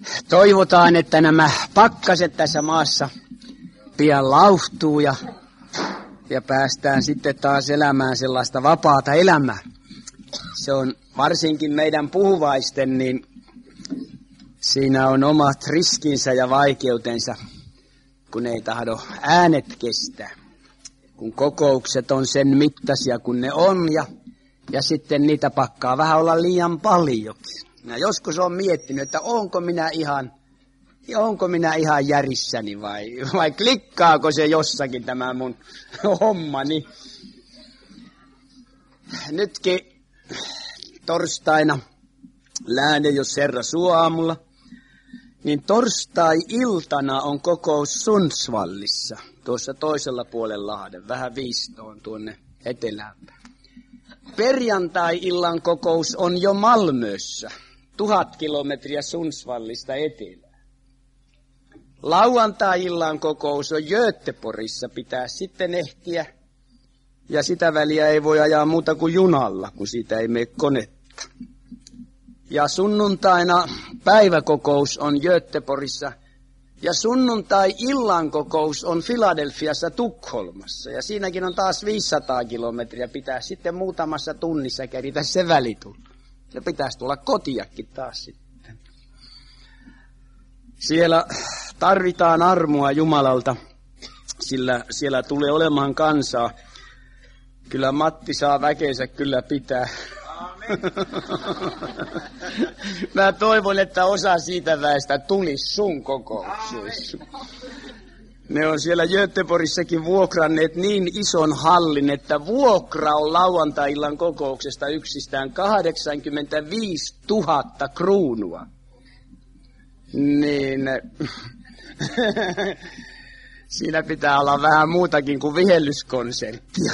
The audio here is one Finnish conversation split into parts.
Toivotaan, että nämä pakkaset tässä maassa pian lauhtuu ja päästään sitten taas elämään sellaista vapaata elämää. Se on varsinkin meidän puhuvaisten, niin siinä on omat riskinsä ja vaikeutensa, kun ei tahdo äänet kestää. Kun kokoukset on sen mittaisia kuin ne on ja sitten niitä pakkaa vähän olla liian paljonkin. Ja joskus olen miettinyt, että onko minä ihan järissäni vai klikkaako se jossakin tämä mun hommani. Nytkin torstaina lähden, jos Herra suo aamulla, niin torstai-iltana on kokous Sundsvallissa, tuossa toisella puolella lahden, vähän viistoon tuonne etelään. Perjantai-illan kokous on jo Malmössä, 1000 kilometriä Sundsvallista etelään. Lauantai-illan kokous on Göteborgissa, pitää sitten ehtiä. Ja sitä väliä ei voi ajaa muuta kuin junalla, kun siitä ei mene konetta. Ja sunnuntaina päiväkokous on Göteborgissa. Ja sunnuntai-illan kokous on Filadelfiassa Tukholmassa. Ja siinäkin on taas 500 kilometriä. Pitää sitten muutamassa tunnissa keritä se välitulla. Ja pitäisi tulla kotiakin taas sitten. Siellä tarvitaan armoa Jumalalta, sillä siellä tulee olemaan kansaa. Kyllä Matti saa väkeensä kyllä pitää. Amen. Mä toivon, että osa siitä väestä tulisi sun kokoukseen. Ne on siellä Göteborgissakin vuokranneet niin ison hallin, että vuokra on lauantai-illan kokouksesta yksistään 85 000 kruunua. Niin siinä pitää olla vähän muutakin kuin vihellyskonserttia.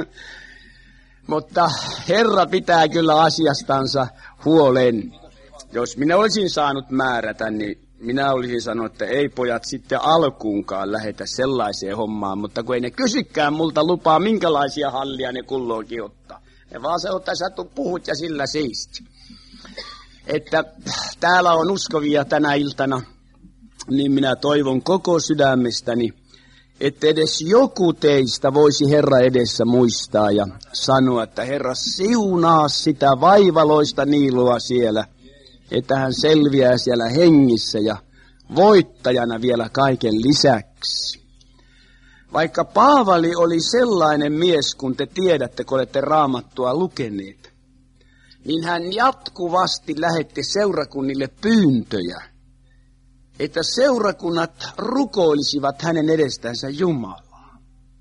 Mutta Herra pitää kyllä asiastansa huolen. Jos minä olisin saanut määrätä, niin minä olisin sanonut, että ei pojat sitten alkuunkaan lähetä sellaiseen hommaan. Mutta kun ei ne kysykään multa lupaa, minkälaisia hallia ne kulloinkin ottaa. Ne vaan se ottaa, sä puhut ja sillä siisti. Että täällä on uskovia tänä iltana, niin minä toivon koko sydämestäni, että edes joku teistä voisi Herra edessä muistaa ja sanoa, että Herra siunaa sitä vaivaloista niilua siellä, että hän selviää siellä hengissä ja voittajana vielä kaiken lisäksi. Vaikka Paavali oli sellainen mies, kun te tiedätte, kun olette Raamattua lukeneet, niin hän jatkuvasti lähetti seurakunnille pyyntöjä, että seurakunnat rukoilisivat hänen edestänsä Jumalaa.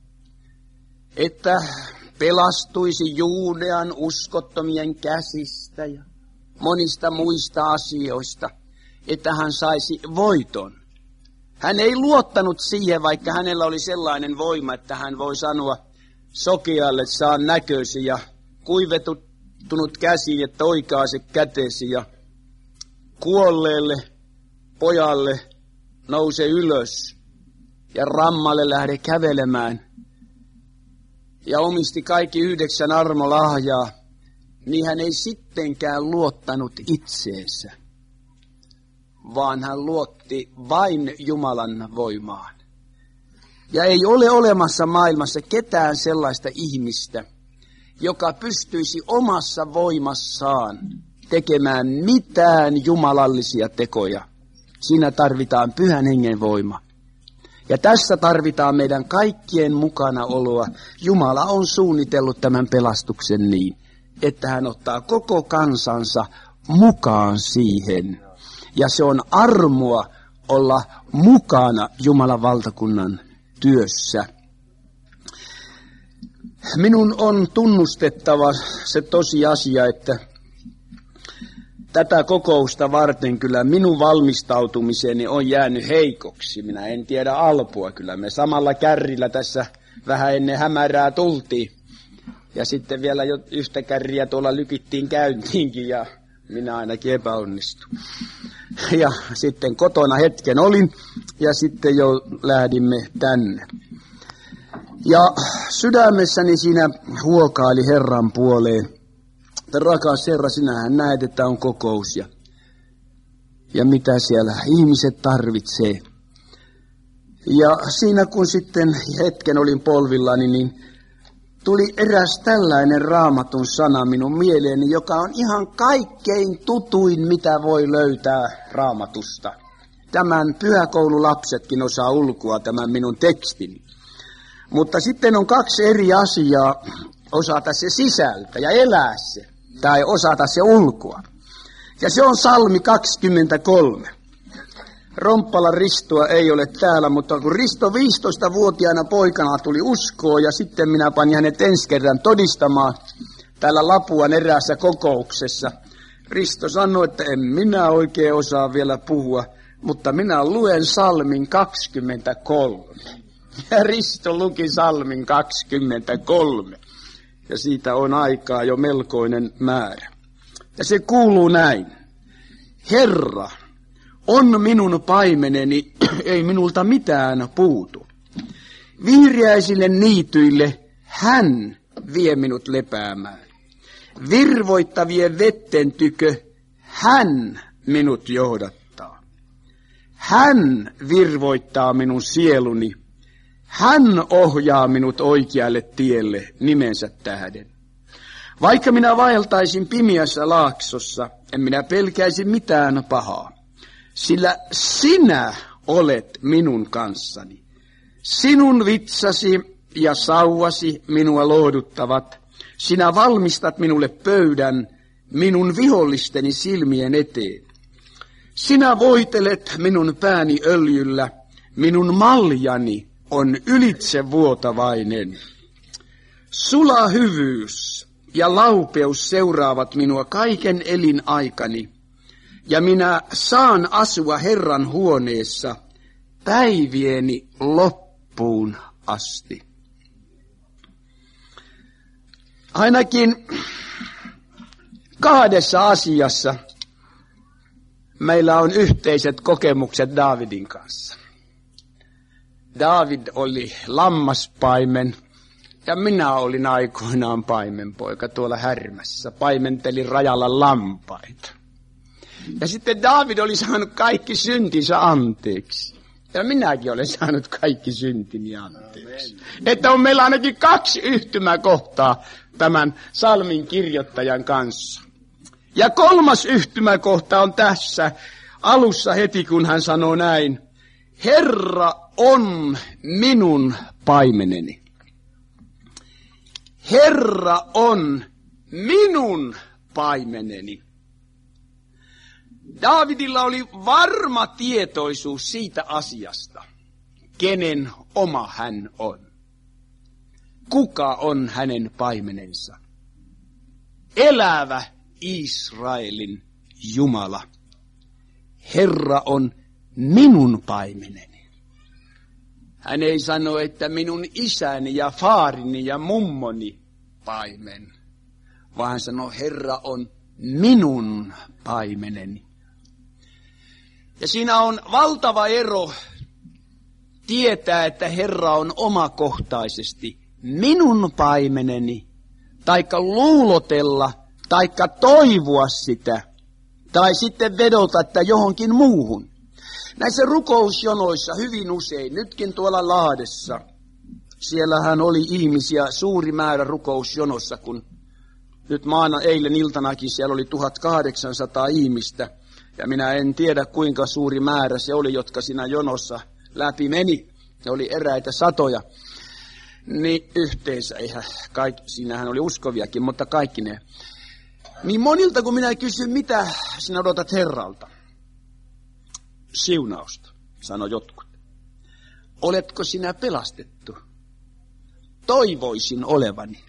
Että pelastuisi Juudean uskottomien käsistä ja monista muista asioista, että hän saisi voiton. Hän ei luottanut siihen, vaikka hänellä oli sellainen voima, että hän voi sanoa sokealle, saa näkösi ja kuivettunut käsi, että oikaise kätesi ja kuolleelle pojalle nouse ylös ja rammalle lähde kävelemään ja omisti kaikki 9 armolahjaa, niin hän ei sittenkään luottanut itseensä, vaan hän luotti vain Jumalan voimaan. Ja ei ole olemassa maailmassa ketään sellaista ihmistä, joka pystyisi omassa voimassaan tekemään mitään jumalallisia tekoja. Siinä tarvitaan Pyhän Hengen voima. Ja tässä tarvitaan meidän kaikkien mukana oloa. Jumala on suunnitellut tämän pelastuksen niin, että hän ottaa koko kansansa mukaan siihen. Ja se on armoa olla mukana Jumalan valtakunnan työssä. Minun on tunnustettava se tosiasia, että tätä kokousta varten kyllä minun valmistautumiseni on jäänyt heikoksi. Minä en tiedä alpua kyllä. Me samalla kärrillä tässä vähän ennen hämärää tultiin. Ja sitten vielä jo yhtä kärriä tuolla lykittiin käyntiinkin ja minä ainakin epäonnistuin. Ja sitten kotona hetken olin ja sitten jo lähdimme tänne. Ja sydämessäni siinä huokaili Herran puoleen. Rakas Herra, sinähän näet, että on kokous ja mitä siellä ihmiset tarvitsee. Ja siinä kun sitten hetken olin polvillani, niin tuli eräs tällainen Raamatun sana minun mieleeni, joka on ihan kaikkein tutuin, mitä voi löytää Raamatusta. Tämän pyhäkoululapsetkin osaa ulkoa tämän minun tekstini. Mutta sitten on kaksi eri asiaa, osata se sisältä ja elää se, tai osata se ulkoa. Ja se on Psalmi 23. Romppalan Ristoa ei ole täällä, mutta kun Risto 15-vuotiaana poikana tuli uskoon ja sitten minä panin hänet ensi kerran todistamaan täällä Lapuan eräässä kokouksessa. Risto sanoi, että en minä oikein osaa vielä puhua, mutta minä luen Psalmin 23. Ja Risto luki Psalmin 23. Ja siitä on aikaa jo melkoinen määrä. Ja se kuuluu näin. Herra on minun paimeneni, ei minulta mitään puutu. Vihreäisille niityille hän vie minut lepäämään. Virvoittavien vetten tykö hän minut johdattaa. Hän virvoittaa minun sieluni. Hän ohjaa minut oikealle tielle nimensä tähden. Vaikka minä vaeltaisin pimeässä laaksossa, en minä pelkäisi mitään pahaa. Sillä sinä olet minun kanssani. Sinun vitsasi ja sauvasi minua lohduttavat. Sinä valmistat minulle pöydän minun vihollisteni silmien eteen. Sinä voitelet minun pääni öljyllä, minun maljani on ylitsevuotavainen. Sula hyvyys ja laupeus seuraavat minua kaiken elinaikani, ja minä saan asua Herran huoneessa päivieni loppuun asti. Ainakin kahdessa asiassa meillä on yhteiset kokemukset Daavidin kanssa. Daavid oli lammaspaimen ja minä olin aikoinaan paimenpoika tuolla Härmässä. Paimentelin rajalla lampaita. Ja sitten Daavid oli saanut kaikki syntinsä anteeksi. Ja minäkin olen saanut kaikki syntini anteeksi. Että on meillä ainakin kaksi yhtymäkohtaa tämän psalmin kirjoittajan kanssa. Ja kolmas yhtymäkohta on tässä alussa heti, kun hän sanoo näin. Herra on minun paimeneni. Herra on minun paimeneni. Daavidilla oli varma tietoisuus siitä asiasta, kenen oma hän on. Kuka on hänen paimenensa? Elävä Israelin Jumala. Herra on minun paimeneni. Hän ei sano, että minun isäni ja faarini ja mummoni paimen, vaan hän sanoo, Herra on minun paimeneni. Ja siinä on valtava ero tietää, että Herra on omakohtaisesti minun paimeneni, taikka luulotella, taikka toivoa sitä, tai sitten vedota, että johonkin muuhun. Näissä rukousjonoissa hyvin usein, nytkin tuolla Lahdessa, siellähän oli ihmisiä suuri määrä rukousjonossa, kun nyt eilen iltanakin siellä oli 1800 ihmistä, ja minä en tiedä kuinka suuri määrä se oli, jotka siinä jonossa läpi meni. Ne oli eräitä satoja. Niin yhteensä, siinähän oli uskoviakin, mutta kaikki ne. Niin monilta kun minä kysyn, mitä sinä odotat Herralta? Siunausta, sanoi jotkut. Oletko sinä pelastettu? Toivoisin olevani.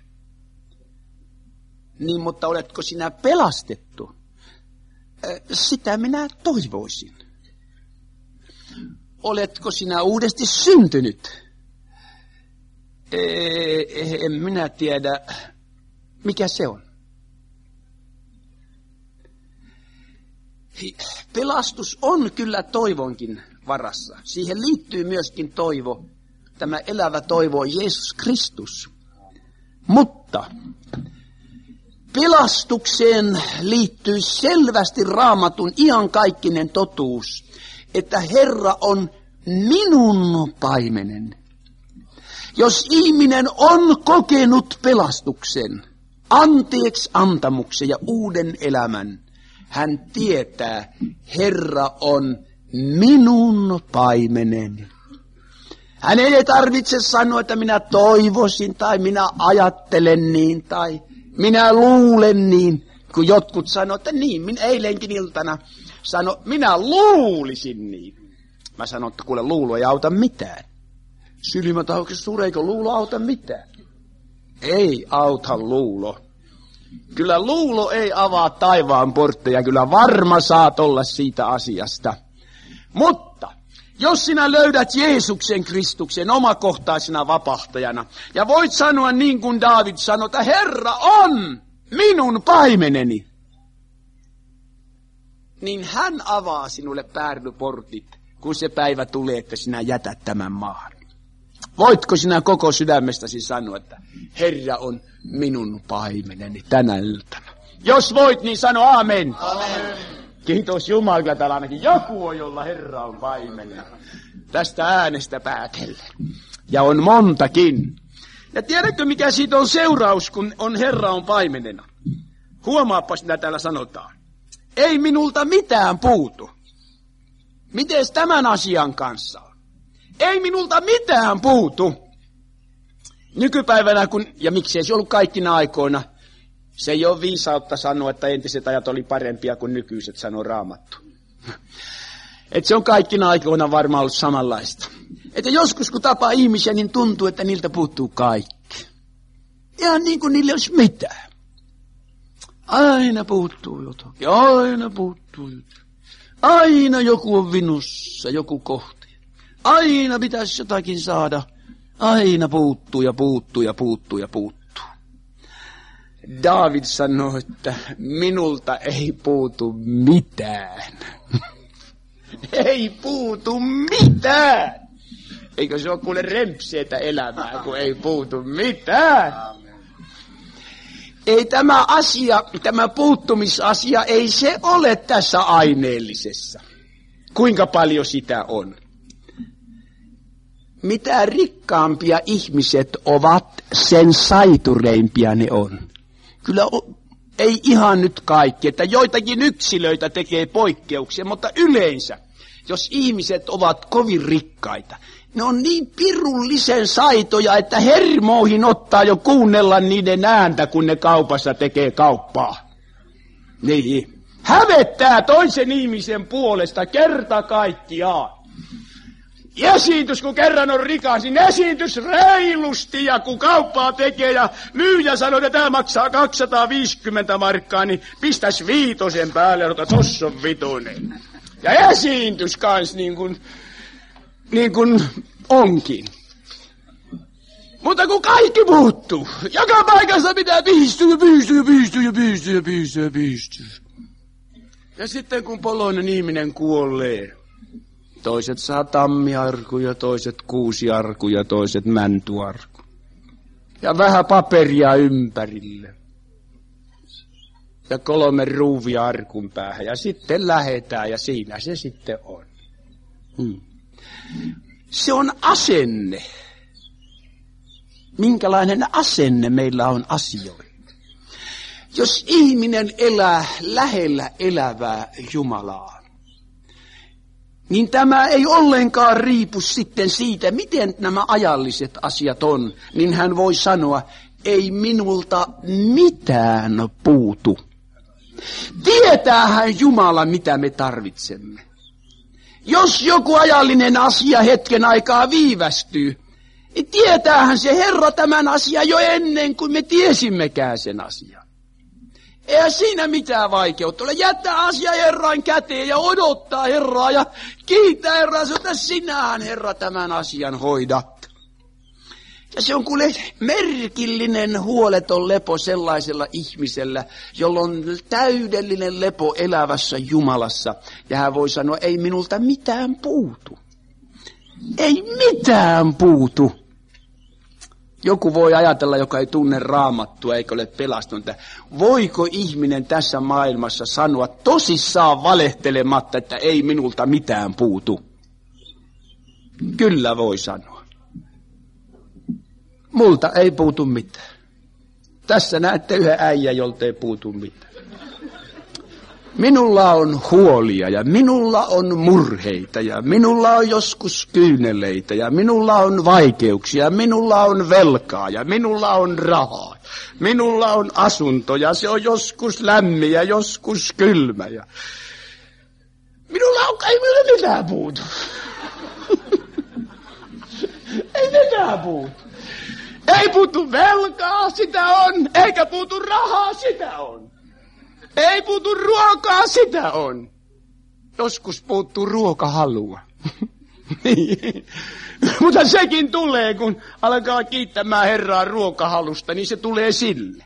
Niin, mutta oletko sinä pelastettu? Sitä minä toivoisin. Oletko sinä uudesti syntynyt? En minä tiedä, mikä se on. Pelastus on kyllä toivonkin varassa. Siihen liittyy myöskin toivo. Tämä elävä toivo on Jeesus Kristus. Mutta Pelastukseen liittyy selvästi Raamatun iankaikkinen totuus, että Herra on minun paimeneni. Jos ihminen on kokenut pelastuksen, anteeksi antamuksen ja uuden elämän, hän tietää, Herra on minun paimeneni. Hän ei tarvitse sanoa, että minä toivoisin tai minä ajattelen niin tai minä luulen niin, kun jotkut sanoo, että niin, minä eilenkin iltana sano, minä luulisin niin. Mä sanon, että kuule, luulo ei auta mitään. Silmät auki sureiko luulo auta mitään? Ei auta luulo. Kyllä luulo ei avaa taivaan portteja, kyllä varma saat olla siitä asiasta. Mutta jos sinä löydät Jeesuksen Kristuksen omakohtaisena vapahtajana, ja voit sanoa niin kuin Daavid sanoi, että Herra on minun paimeneni, niin hän avaa sinulle pärlyportit, kun se päivä tulee, että sinä jätät tämän maan. Voitko sinä koko sydämestäsi sanoa, että Herra on minun paimeneni tänä iltana? Jos voit, niin sano aamen. Amen. Kiitos Jumalalle, täällä ainakin joku on, jolla Herra on paimenena. Tästä äänestä päätellen. Ja on montakin. Ja tiedätkö, mikä siitä on seuraus, kun Herra on paimenena? Huomaapas, mitä täällä sanotaan. Ei minulta mitään puutu. Mites tämän asian kanssa on? Ei minulta mitään puutu. Nykypäivänä, ja miksei se ollut kaikkina aikoina, se ei ole viisautta sanoa, että entiset ajat oli parempia kuin nykyiset, sanoo Raamattu. Että se on kaikkina aikoina varmaan ollut samanlaista. Että joskus kun tapaa ihmisiä, niin tuntuu, että niiltä puuttuu kaikki. Ihan niin kuin niille olisi mitään. Aina puuttuu jotakin, aina puuttuu jotakin. Aina joku on vinussa, joku kohti. Aina pitäisi jotakin saada. Aina puuttuu ja puuttuu ja puuttuu ja puuttuu. Daavid sanoi, että minulta ei puutu mitään. Ei puutu mitään. Eikö se ole kuule rempseetä elämää, kun ei puutu mitään? Ei tämä asia, tämä puuttumisasia, ei se ole tässä aineellisessa. Kuinka paljon sitä on? Mitä rikkaampia ihmiset ovat, sen saitureimpia ne on. Kyllä ei ihan nyt kaikki, että joitakin yksilöitä tekee poikkeuksia, mutta yleensä, jos ihmiset ovat kovin rikkaita, ne on niin pirullisen saitoja, että hermoihin ottaa jo kuunnella niiden ääntä, kun ne kaupassa tekee kauppaa. Niin. Hävettää toisen ihmisen puolesta kerta kaikkiaan. Esiintys, kun kerran on rikas, niin esitys reilusti, ja kun kauppaa tekee ja myyjä sanoo, että tämä maksaa 250 markkaa, niin pistäs 5 päälle, että tossa on 5. Ja esiintys kans niin kuin onkin. Mutta kun kaikki muuttuu, joka paikassa pitää piistyä. Ja sitten kun poloinen ihminen kuolee, toiset saa tammiarkuja, toiset kuusiarkuja, toiset mäntyarku. Ja vähän paperia ympärille. Ja 3 ruuvia arkun päähän. Ja sitten lähetään ja siinä se sitten on. Se on asenne. Minkälainen asenne meillä on asioihin? Jos ihminen elää lähellä elävää Jumalaa, niin tämä ei ollenkaan riipu sitten siitä, miten nämä ajalliset asiat on. Niin hän voi sanoa, ei minulta mitään puutu. Tietäähän Jumala, mitä me tarvitsemme. Jos joku ajallinen asia hetken aikaa viivästyy, niin tietäähän se Herra tämän asian jo ennen kuin me tiesimmekään sen asian. Eihän siinä mitään vaikeutta ole. Jättää asia Herran käteen ja odottaa Herraa ja kiittää Herraa, että sinähän Herra tämän asian hoidat. Ja se on kuule merkillinen huoleton lepo sellaisella ihmisellä, jolla on täydellinen lepo elävässä Jumalassa. Ja hän voi sanoa, ei minulta mitään puutu. Ei mitään puutu. Joku voi ajatella, joka ei tunne Raamattua eikä ole pelastunut, että voiko ihminen tässä maailmassa sanoa tosissaan valehtelematta, että ei minulta mitään puutu? Kyllä voi sanoa. Multa ei puutu mitään. Tässä näette yhden äijän, jolta ei puutu mitään. Minulla on huolia ja minulla on murheita ja minulla on joskus kyyneleitä ja minulla on vaikeuksia, minulla on velkaa ja minulla on rahaa. Minulla on asunto ja se on joskus lämmin ja joskus kylmä ja ei minulla mitään puutu. Ei mitään puutu. Ei puutu velkaa, sitä on, eikä puutu rahaa, sitä on. Ei puutu ruokaa, sitä on. Joskus puuttuu ruokahalua. Mutta sekin tulee, kun alkaa kiittämään Herraa ruokahalusta, niin se tulee sille.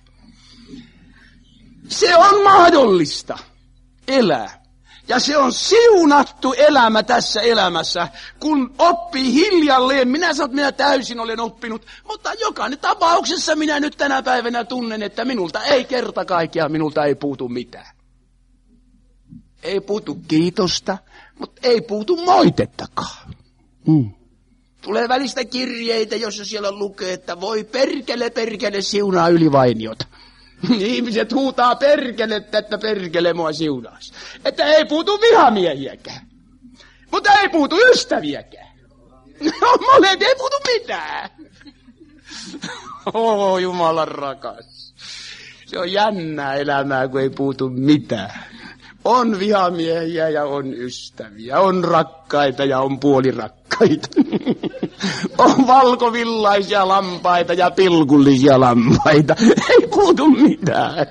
Se on mahdollista elää. Ja se on siunattu elämä tässä elämässä, kun oppii hiljalleen. Minä sanon, että minä täysin olen oppinut, mutta jokainen tapauksessa minä nyt tänä päivänä tunnen, että minulta ei kerta kaikkiaan, minulta ei puutu mitään. Ei puutu kiitosta, mutta ei puutu moitettakaan. Tulee välistä kirjeitä, jossa siellä lukee, että voi perkele siunaa yli vainiota. Ihmiset huutaa perkelettä, että perkele mua siunaisi. Että ei puutu vihamiehiäkään. Mutta ei puutu ystäviäkään. Molemmat ei puutu mitään. Jumalan rakas. Se on jännää elämää, kun ei puutu mitään. On vihamiehiä ja on ystäviä. On rakkaita ja on puolirakkaita. On valkovillaisia lampaita ja pilkullisia lampaita. Ei puutu mitään.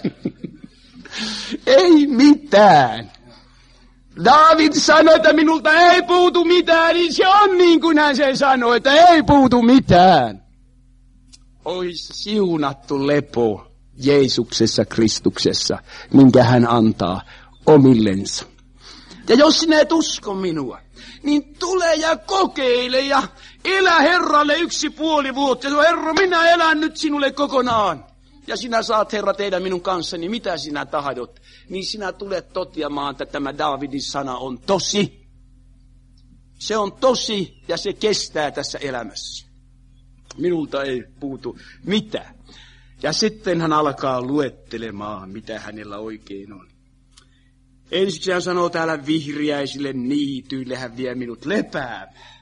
Ei mitään. Daavid sanoi, että minulta ei puutu mitään, niin se on niin kuin hän sen sanoi, että ei puutu mitään. Ois siunattu lepo Jeesuksessa Kristuksessa, minkä hän antaa omillensa. Ja jos sinä et usko minua, niin tule ja kokeile ja elä Herralle 1,5 vuotta. Ja Herra, minä elän nyt sinulle kokonaan. Ja sinä saat, Herra, tehdä minun kanssani, mitä sinä tahdot. Niin sinä tulet toteamaan, että tämä Daavidin sana on tosi. Se on tosi ja se kestää tässä elämässä. Minulta ei puutu mitään. Ja sitten hän alkaa luettelemaan, mitä hänellä oikein on. Ensiksi hän sanoo täällä vihriäisille niityille, hän vie minut lepäämään.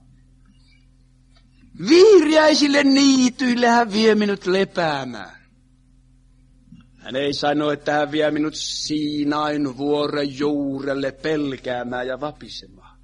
Vihriäisille niityille hän vie minut lepäämään. Hän ei sano, että hän vie minut Siinain vuoren juurelle pelkäämään ja vapisemaan.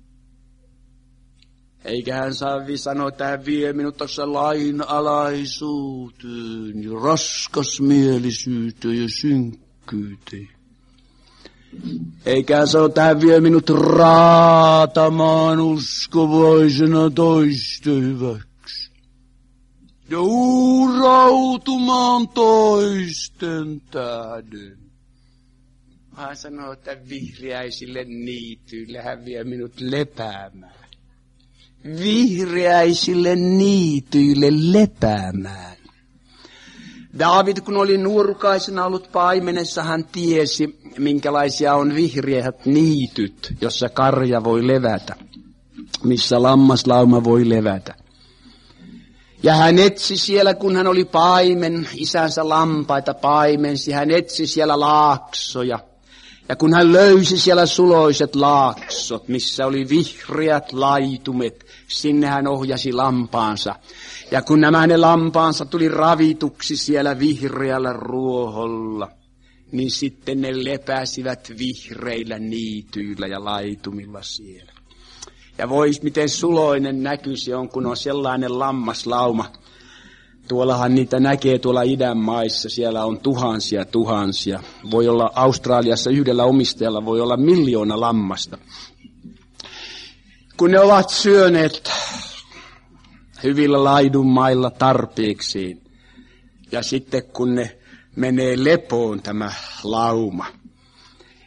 Eikä hän sanoa, että hän vie minut tuossa lainalaisuuteen, raskasmielisyyteen ja synkkyyteen. Eikä hän sano, että hän vie minut raatamaan uskovaisena toisten hyväksi. Ja uhrautumaan toisten tähden. Hän sanoo, että vihriäisille niityille hän vie minut lepäämään. Vihriäisille niityille lepäämään. Daavid, kun oli nuorukaisena ollut paimenessa, hän tiesi, minkälaisia on vihreät niityt, jossa karja voi levätä, missä lammaslauma voi levätä. Ja hän etsi siellä, kun hän oli paimen, isänsä lampaita paimensi, hän etsi siellä laaksoja. Ja kun hän löysi siellä suloiset laaksot, missä oli vihreät laitumet, sinne hän ohjasi lampaansa. Ja kun nämä hänen lampaansa tuli ravituksi siellä vihreällä ruoholla, niin sitten ne lepäsivät vihreillä niityillä ja laitumilla siellä. Ja vois miten suloinen näky se on, kun on sellainen lammaslauma. Tuollahan niitä näkee tuolla idän maissa, siellä on tuhansia. Voi olla Australiassa yhdellä omistajalla, voi olla 1 miljoona lammasta. Kun ne ovat syöneet hyvillä laidunmailla tarpeeksiin, ja sitten kun ne menee lepoon tämä lauma,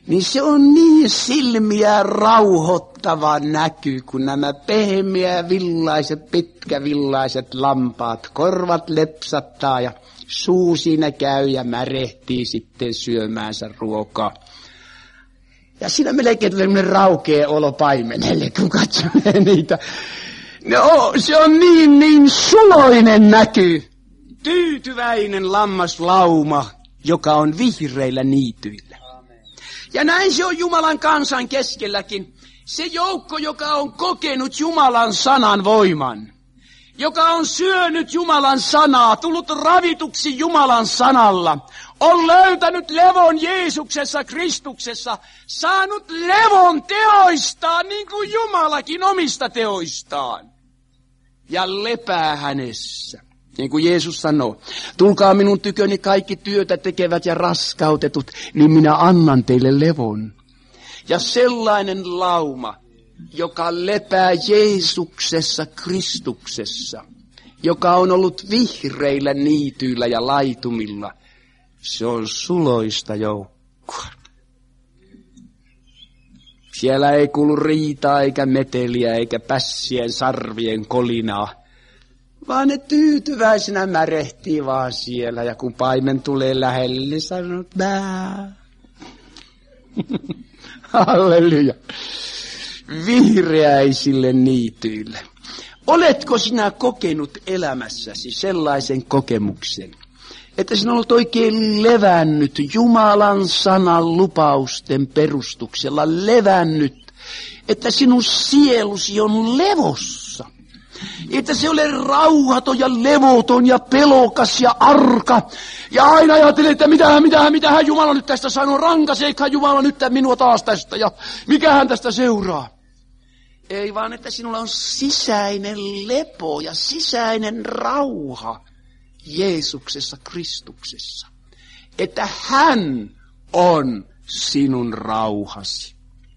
niin se on niin silmiä rauhoittava näky, kun nämä pehmeävillaiset, pitkävillaiset lampaat, korvat lepsattaa ja suu siinä käy ja märehtii sitten syömäänsä ruokaa. Ja siinä melkein tulee raukea olo paimenelle, kun katsomme niitä. No, se on niin suloinen näky. Tyytyväinen lammaslauma, joka on vihreillä niityillä. Ja näin se on Jumalan kansan keskelläkin. Se joukko, joka on kokenut Jumalan sanan voiman. Joka on syönyt Jumalan sanaa, tullut ravituksi Jumalan sanalla. On löytänyt levon Jeesuksessa, Kristuksessa. Saanut levon teoistaan, niin kuin Jumalakin omista teoistaan. Ja lepää hänessä. Niin kuin Jeesus sanoo, tulkaa minun tyköni kaikki työtä tekevät ja raskautetut, niin minä annan teille levon. Ja sellainen lauma, joka lepää Jeesuksessa, Kristuksessa, joka on ollut vihreillä niityillä ja laitumilla, se on suloista joukkoa. Siellä ei kuulu riitaa eikä meteliä eikä pässien sarvien kolinaa, vaan ne tyytyväisenä märehtii vaan siellä. Ja kun paimen tulee lähelle, niin sanoo, bää. Halleluja. Vihreäisille niityille. Oletko sinä kokenut elämässäsi sellaisen kokemuksen, että sinä olet oikein levännyt Jumalan sanan lupausten perustuksella, levännyt, että sinun sielusi on levossa. Että se ole rauhaton ja levoton ja pelokas ja arka. Ja aina ajattelee, että mitähän Jumala nyt tästä sanoo, rankaseekään Jumala nyt minua taas tästä ja mikähän tästä seuraa. Ei vaan, että sinulla on sisäinen lepo ja sisäinen rauha Jeesuksessa, Kristuksessa. Että hän on sinun rauhasi.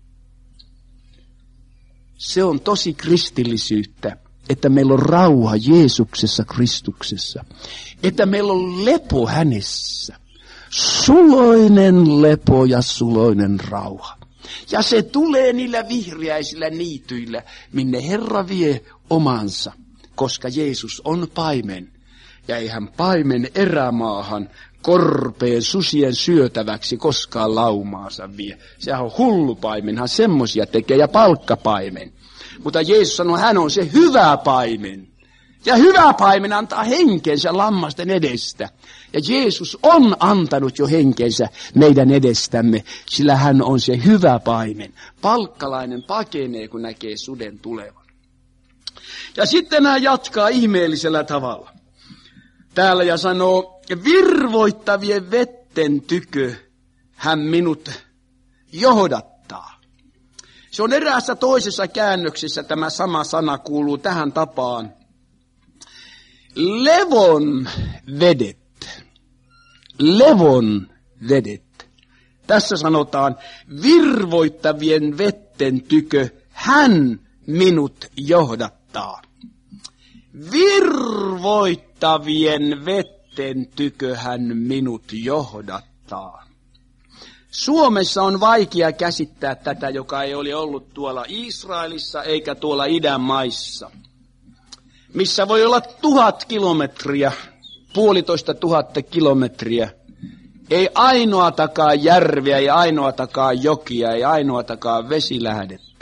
Se on tosi kristillisyyttä, että meillä on rauha Jeesuksessa, Kristuksessa. Että meillä on lepo hänessä. Suloinen lepo ja suloinen rauha. Ja se tulee niillä vihreäisillä niityillä, minne Herra vie omansa, koska Jeesus on paimen. Ja ei hän paimen erämaahan korpeen susien syötäväksi koskaan laumaansa vie. Sehän on hullu paimenhan semmosia tekee ja palkkapaimen. Mutta Jeesus sanoi, hän on se hyvä paimen. Ja hyvä paimen antaa henkensä lammasten edestä. Ja Jeesus on antanut jo henkensä meidän edestämme, sillä hän on se hyvä paimen. Palkkalainen pakenee, kun näkee suden tulevan. Ja sitten hän jatkaa ihmeellisellä tavalla. Täällä ja sanoo, virvoittavien vetten tykö hän minut johdattaa. Se on eräässä toisessa käännöksessä tämä sama sana kuuluu tähän tapaan. Levon vedet. Levon vedet. Tässä sanotaan virvoittavien vetten tykö hän minut johdattaa. Virvoittavien vetten tykö hän minut johdattaa. Suomessa on vaikea käsittää tätä, joka ei ole ollut tuolla Israelissa eikä tuolla idän maissa, missä voi olla 1000 kilometriä, 1500 kilometriä. Ei ainoatakaan järveä, ei ainoatakaan jokia, ei ainoatakaan vesilähdettä.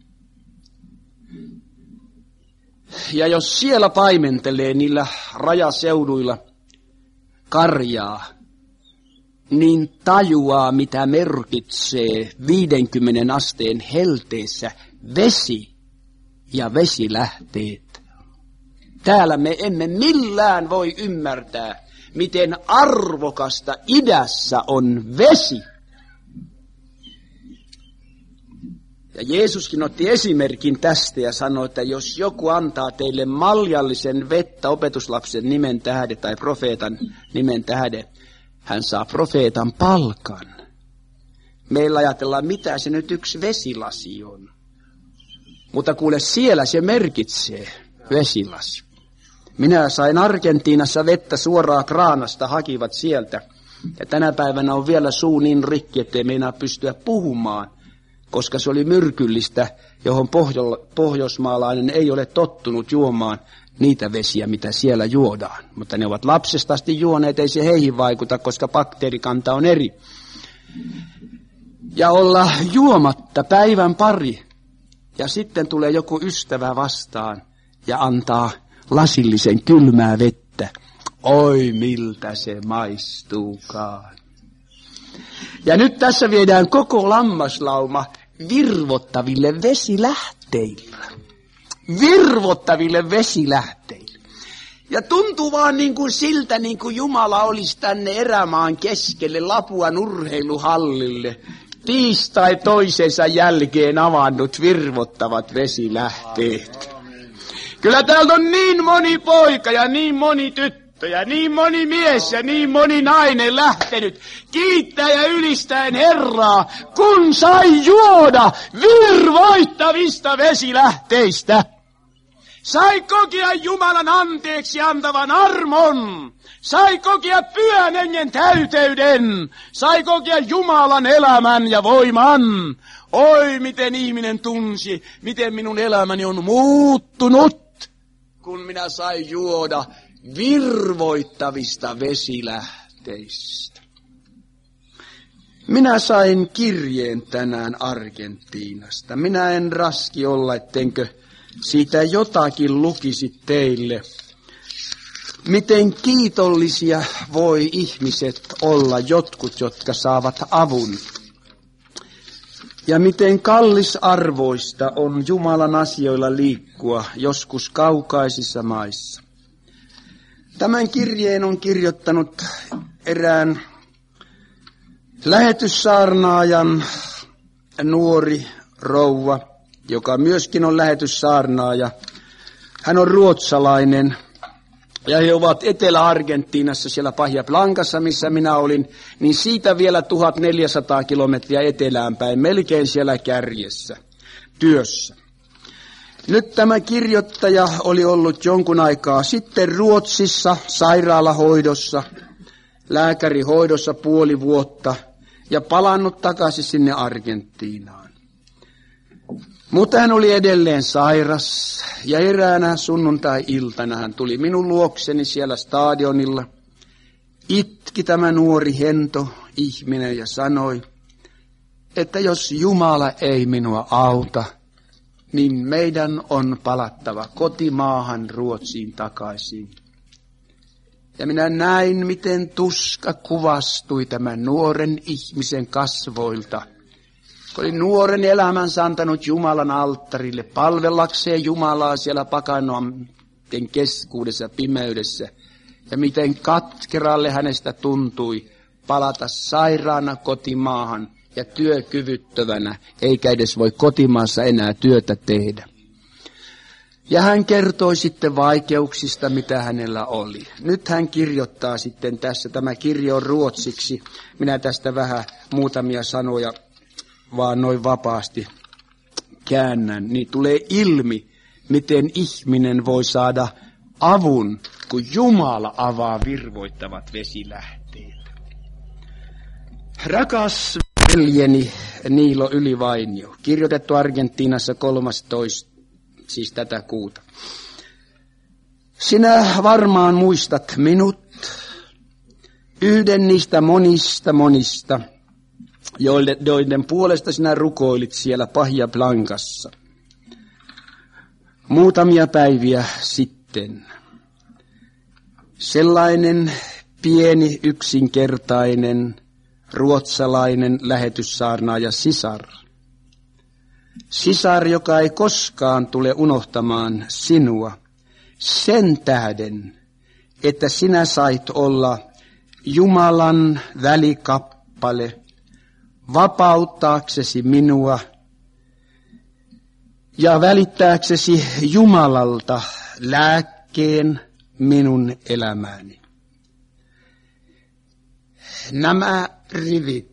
Ja jos siellä paimentelee niillä rajaseuduilla karjaa, niin tajuaa, mitä merkitsee 50 asteen helteessä vesi ja vesilähteet. Täällä me emme millään voi ymmärtää, miten arvokasta idässä on vesi. Ja Jeesuskin otti esimerkin tästä ja sanoi, että jos joku antaa teille maljallisen vettä opetuslapsen nimen tähden tai profeetan nimen tähden, hän saa profeetan palkan. Meillä ajatellaan, mitä se nyt yksi vesilasi on. Mutta kuule, siellä se merkitsee vesilasi. Minä sain Argentiinassa vettä suoraan kraanasta, hakivat sieltä. Ja tänä päivänä on vielä suu niin rikki, ettei meinaa pystyä puhumaan, koska se oli myrkyllistä, johon pohjoismaalainen ei ole tottunut juomaan niitä vesiä, mitä siellä juodaan. Mutta ne ovat lapsesta asti juoneet, ei se heihin vaikuta, koska bakteerikanta on eri. Ja olla juomatta päivän pari, ja sitten tulee joku ystävä vastaan ja antaa lasillisen kylmää vettä. Oi, miltä se maistuukaan. Ja nyt tässä viedään koko lammaslauma virvottaville vesilähteille. Virvottaville vesilähteille. Ja tuntuu vaan niin kuin siltä, niin kuin Jumala olisi tänne erämaan keskelle Lapuan urheiluhallille tiistai toisensa jälkeen avannut virvottavat vesilähteet. Kyllä täältä on niin moni poika ja niin moni tyttö ja niin moni mies ja niin moni nainen lähtenyt kiittää ja ylistäen Herraa, kun sai juoda virvoittavista vesilähteistä. Sai kokea Jumalan anteeksi antavan armon. Sai kokea Pyhän Hengen täyteyden. Sai kokea Jumalan elämän ja voiman. Oi, miten ihminen tunsi, miten minun elämäni on muuttunut, kun minä sain juoda virvoittavista vesilähteistä. Minä sain kirjeen tänään Argentiinasta. Minä en raski olla, ettenkö siitä jotakin lukisi teille. Miten kiitollisia voi ihmiset olla, jotkut, jotka saavat avun. Ja miten kallisarvoista on Jumalan asioilla liikkua joskus kaukaisissa maissa. Tämän kirjeen on kirjoittanut erään lähetyssaarnaajan nuori rouva, joka myöskin on lähetyssaarnaaja. Hän on ruotsalainen ja he ovat Etelä-Argentiinassa siellä Bahia Blancassa, missä minä olin, niin siitä vielä 1400 kilometriä etelään päin, melkein siellä kärjessä, työssä. Nyt tämä kirjoittaja oli ollut jonkun aikaa sitten Ruotsissa sairaalahoidossa, lääkärihoidossa puoli vuotta ja palannut takaisin sinne Argentiinaan. Mutta hän oli edelleen sairas ja eräänä sunnuntai-iltana hän tuli minun luokseni siellä stadionilla. Itki tämä nuori hento ihminen ja sanoi, että jos Jumala ei minua auta, niin meidän on palattava kotimaahan Ruotsiin takaisin. Ja minä näin, miten tuska kuvastui tämän nuoren ihmisen kasvoilta. Oli nuoren elämänsä antanut Jumalan alttarille palvellakseen Jumalaa siellä pakanoiden keskuudessa pimeydessä. Ja miten katkeralle hänestä tuntui palata sairaana kotimaahan ja työkyvyttömänä, eikä edes voi kotimaassa enää työtä tehdä. Ja hän kertoi sitten vaikeuksista, mitä hänellä oli. Nyt hän kirjoittaa sitten tässä, tämä kirja on ruotsiksi. Minä tästä vähän muutamia sanoja vaan noin vapaasti käännän, niin tulee ilmi, miten ihminen voi saada avun, kun Jumala avaa virvoittavat vesilähteet. Rakas veljeni Niilo Ylivainio, kirjoitettu Argentiinassa 13, siis tätä kuuta. Sinä varmaan muistat minut, yhden niistä monista, joiden puolesta sinä rukoilit siellä Bahia Blancassa. Muutamia päiviä sitten sellainen pieni yksinkertainen ruotsalainen lähetyssaarnaaja sisar, joka ei koskaan tule unohtamaan sinua sen tähden, että sinä sait olla Jumalan välikappale, vapauttaaksesi minua ja välittääksesi Jumalalta lääkkeen minun elämääni. Nämä rivit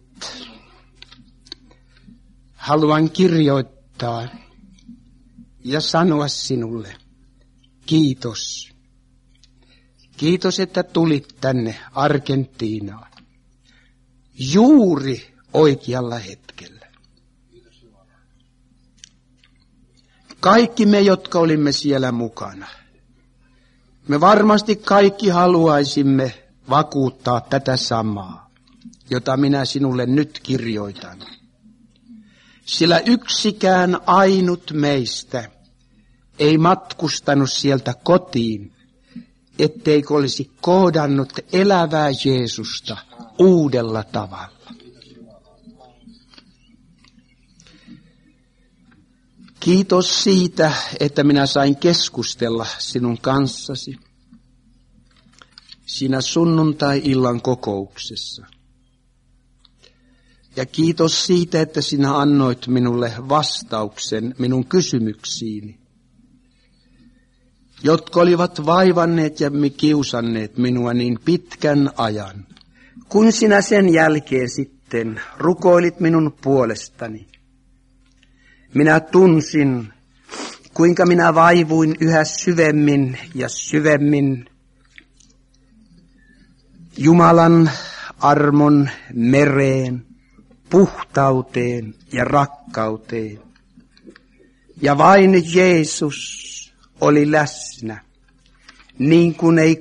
haluan kirjoittaa ja sanoa sinulle kiitos. Kiitos, että tulit tänne Argentiinaan. juuri oikealla hetkellä. Kaikki me, jotka olimme siellä mukana, me varmasti kaikki haluaisimme vakuuttaa tätä samaa, jota minä sinulle nyt kirjoitan. Sillä yksikään ainut meistä ei matkustanut sieltä kotiin, etteikö olisi kohdannut elävää Jeesusta uudella tavalla. Kiitos siitä, että minä sain keskustella sinun kanssasi siinä sunnuntai-illan kokouksessa. Ja kiitos siitä, että sinä annoit minulle vastauksen minun kysymyksiini, jotka olivat vaivanneet ja kiusanneet minua niin pitkän ajan. Kun sinä sen jälkeen sitten rukoilit minun puolestani, minä tunsin, kuinka minä vaivuin yhä syvemmin ja syvemmin Jumalan armon mereen, puhtauteen ja rakkauteen. Ja vain Jeesus oli läsnä, niin kuin ei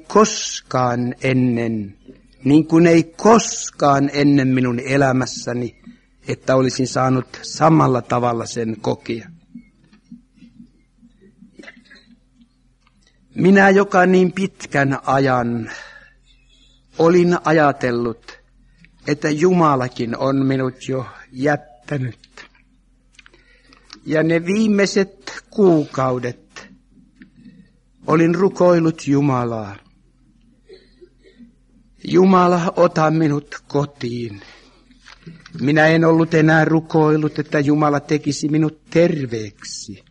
koskaan ennen minun elämässäni, että olisin saanut samalla tavalla sen kokea. Minä, joka niin pitkän ajan olin ajatellut, että Jumalakin on minut jo jättänyt. Ja ne viimeiset kuukaudet olin rukoillut Jumalaa. Jumala, ota minut kotiin. Minä en ollut enää rukoillut, että Jumala tekisi minut terveeksi.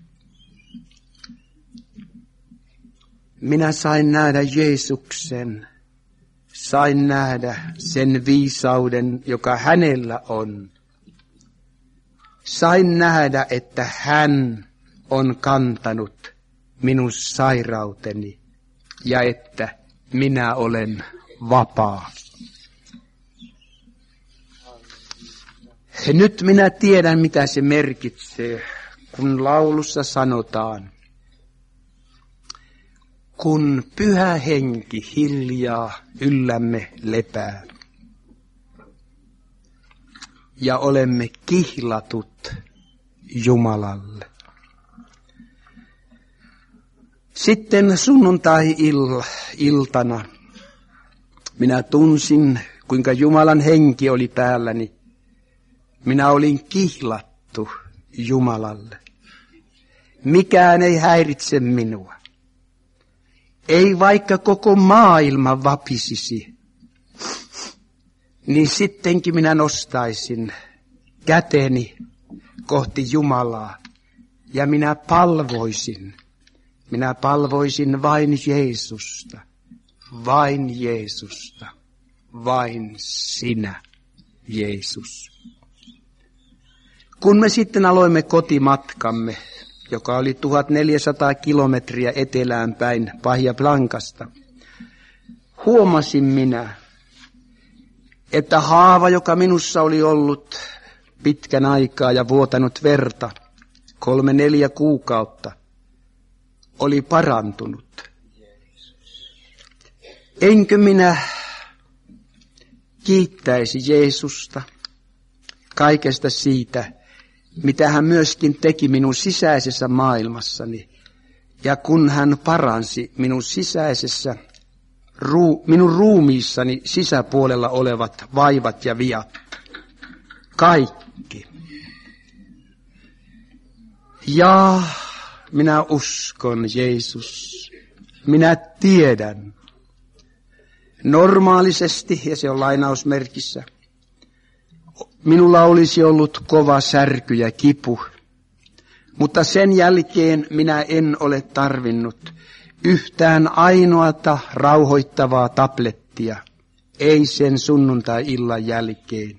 Minä sain nähdä Jeesuksen, sain nähdä sen viisauden, joka hänellä on. Sain nähdä, että hän on kantanut minun sairauteni ja että minä olen vapaa. Nyt minä tiedän, mitä se merkitsee, kun laulussa sanotaan, kun Pyhä Henki hiljaa yllämme lepää ja olemme kihlatut Jumalalle. Sitten sunnuntai-iltana minä tunsin, kuinka Jumalan henki oli päälläni. Minä olin kihlattu Jumalalle. Mikään ei häiritse minua. Ei vaikka koko maailma vapisisi, niin sittenkin minä nostaisin käteni kohti Jumalaa ja minä palvoisin. Minä palvoisin vain Jeesusta, vain Jeesusta, vain sinä, Jeesus. Kun me sitten aloimme kotimatkamme, joka oli 1400 kilometriä etelään päin Bahia Blancasta, huomasin minä, että haava, joka minussa oli ollut pitkän aikaa ja vuotanut verta 3-4 kuukautta, oli parantunut. Enkö minä kiittäisi Jeesusta kaikesta siitä, mitä hän myöskin teki minun sisäisessä maailmassani, ja kun hän paransi minun minun ruumiissani sisäpuolella olevat vaivat ja viat. Kaikki. Ja minä uskon, Jeesus, minä tiedän. Normaalisesti, ja se on lainausmerkissä, minulla olisi ollut kova särky ja kipu, mutta sen jälkeen minä en ole tarvinnut yhtään ainoata rauhoittavaa tablettia, ei sen sunnuntai-illan jälkeen.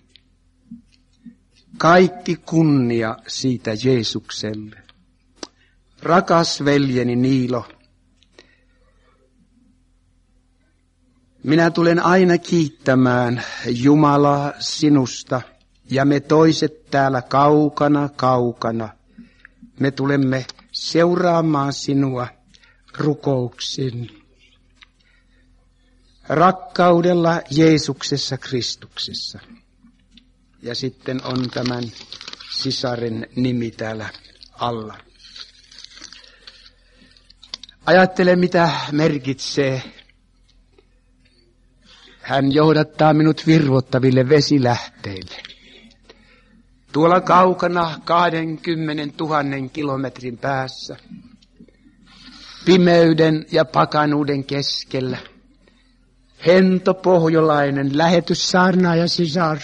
Kaikki kunnia siitä Jeesukselle. Rakas veljeni Niilo, Minä tulen aina kiittämään Jumalaa sinusta, ja me toiset täällä kaukana, me tulemme seuraamaan sinua rukouksin. Rakkaudella Jeesuksessa Kristuksessa. Ja sitten on tämän sisaren nimi täällä alla. Ajattele, mitä merkitsee. Hän johdattaa minut virvoittaville vesilähteille. Tuolla kaukana 20 000 kilometrin päässä, pimeyden ja pakanuuden keskellä, hento pohjolainen lähetyssaarnaaja sisar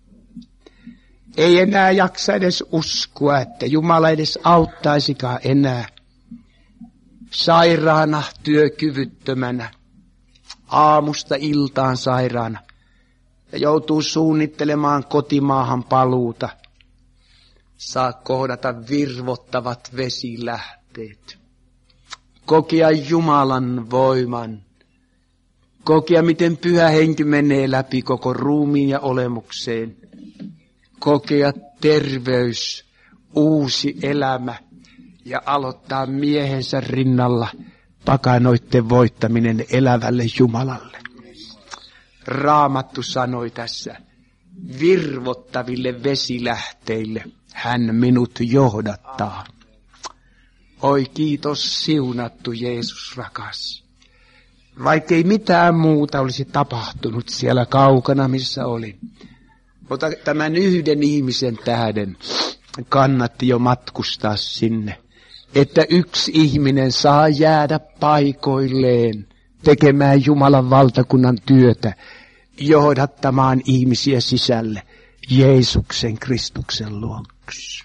ei enää jaksa edes uskoa, että Jumala edes auttaisikaan enää. Sairaana, työkyvyttömänä, aamusta iltaan sairaana, ja joutuu suunnittelemaan kotimaahan paluuta. Saa kohdata virvottavat vesilähteet. Kokea Jumalan voiman. Kokea, miten Pyhä Henki menee läpi koko ruumiin ja olemukseen. Kokea terveys, uusi elämä ja aloittaa miehensä rinnalla pakanoitten voittaminen elävälle Jumalalle. Raamattu sanoi tässä, virvottaville vesilähteille hän minut johdattaa. Oi kiitos siunattu Jeesus rakas. Vaikkei mitään muuta olisi tapahtunut siellä kaukana, missä olin. Mutta tämän yhden ihmisen tähden kannatti jo matkustaa sinne, että yksi ihminen saa jäädä paikoilleen tekemään Jumalan valtakunnan työtä, johdattamaan ihmisiä sisälle Jeesuksen Kristuksen luoksi.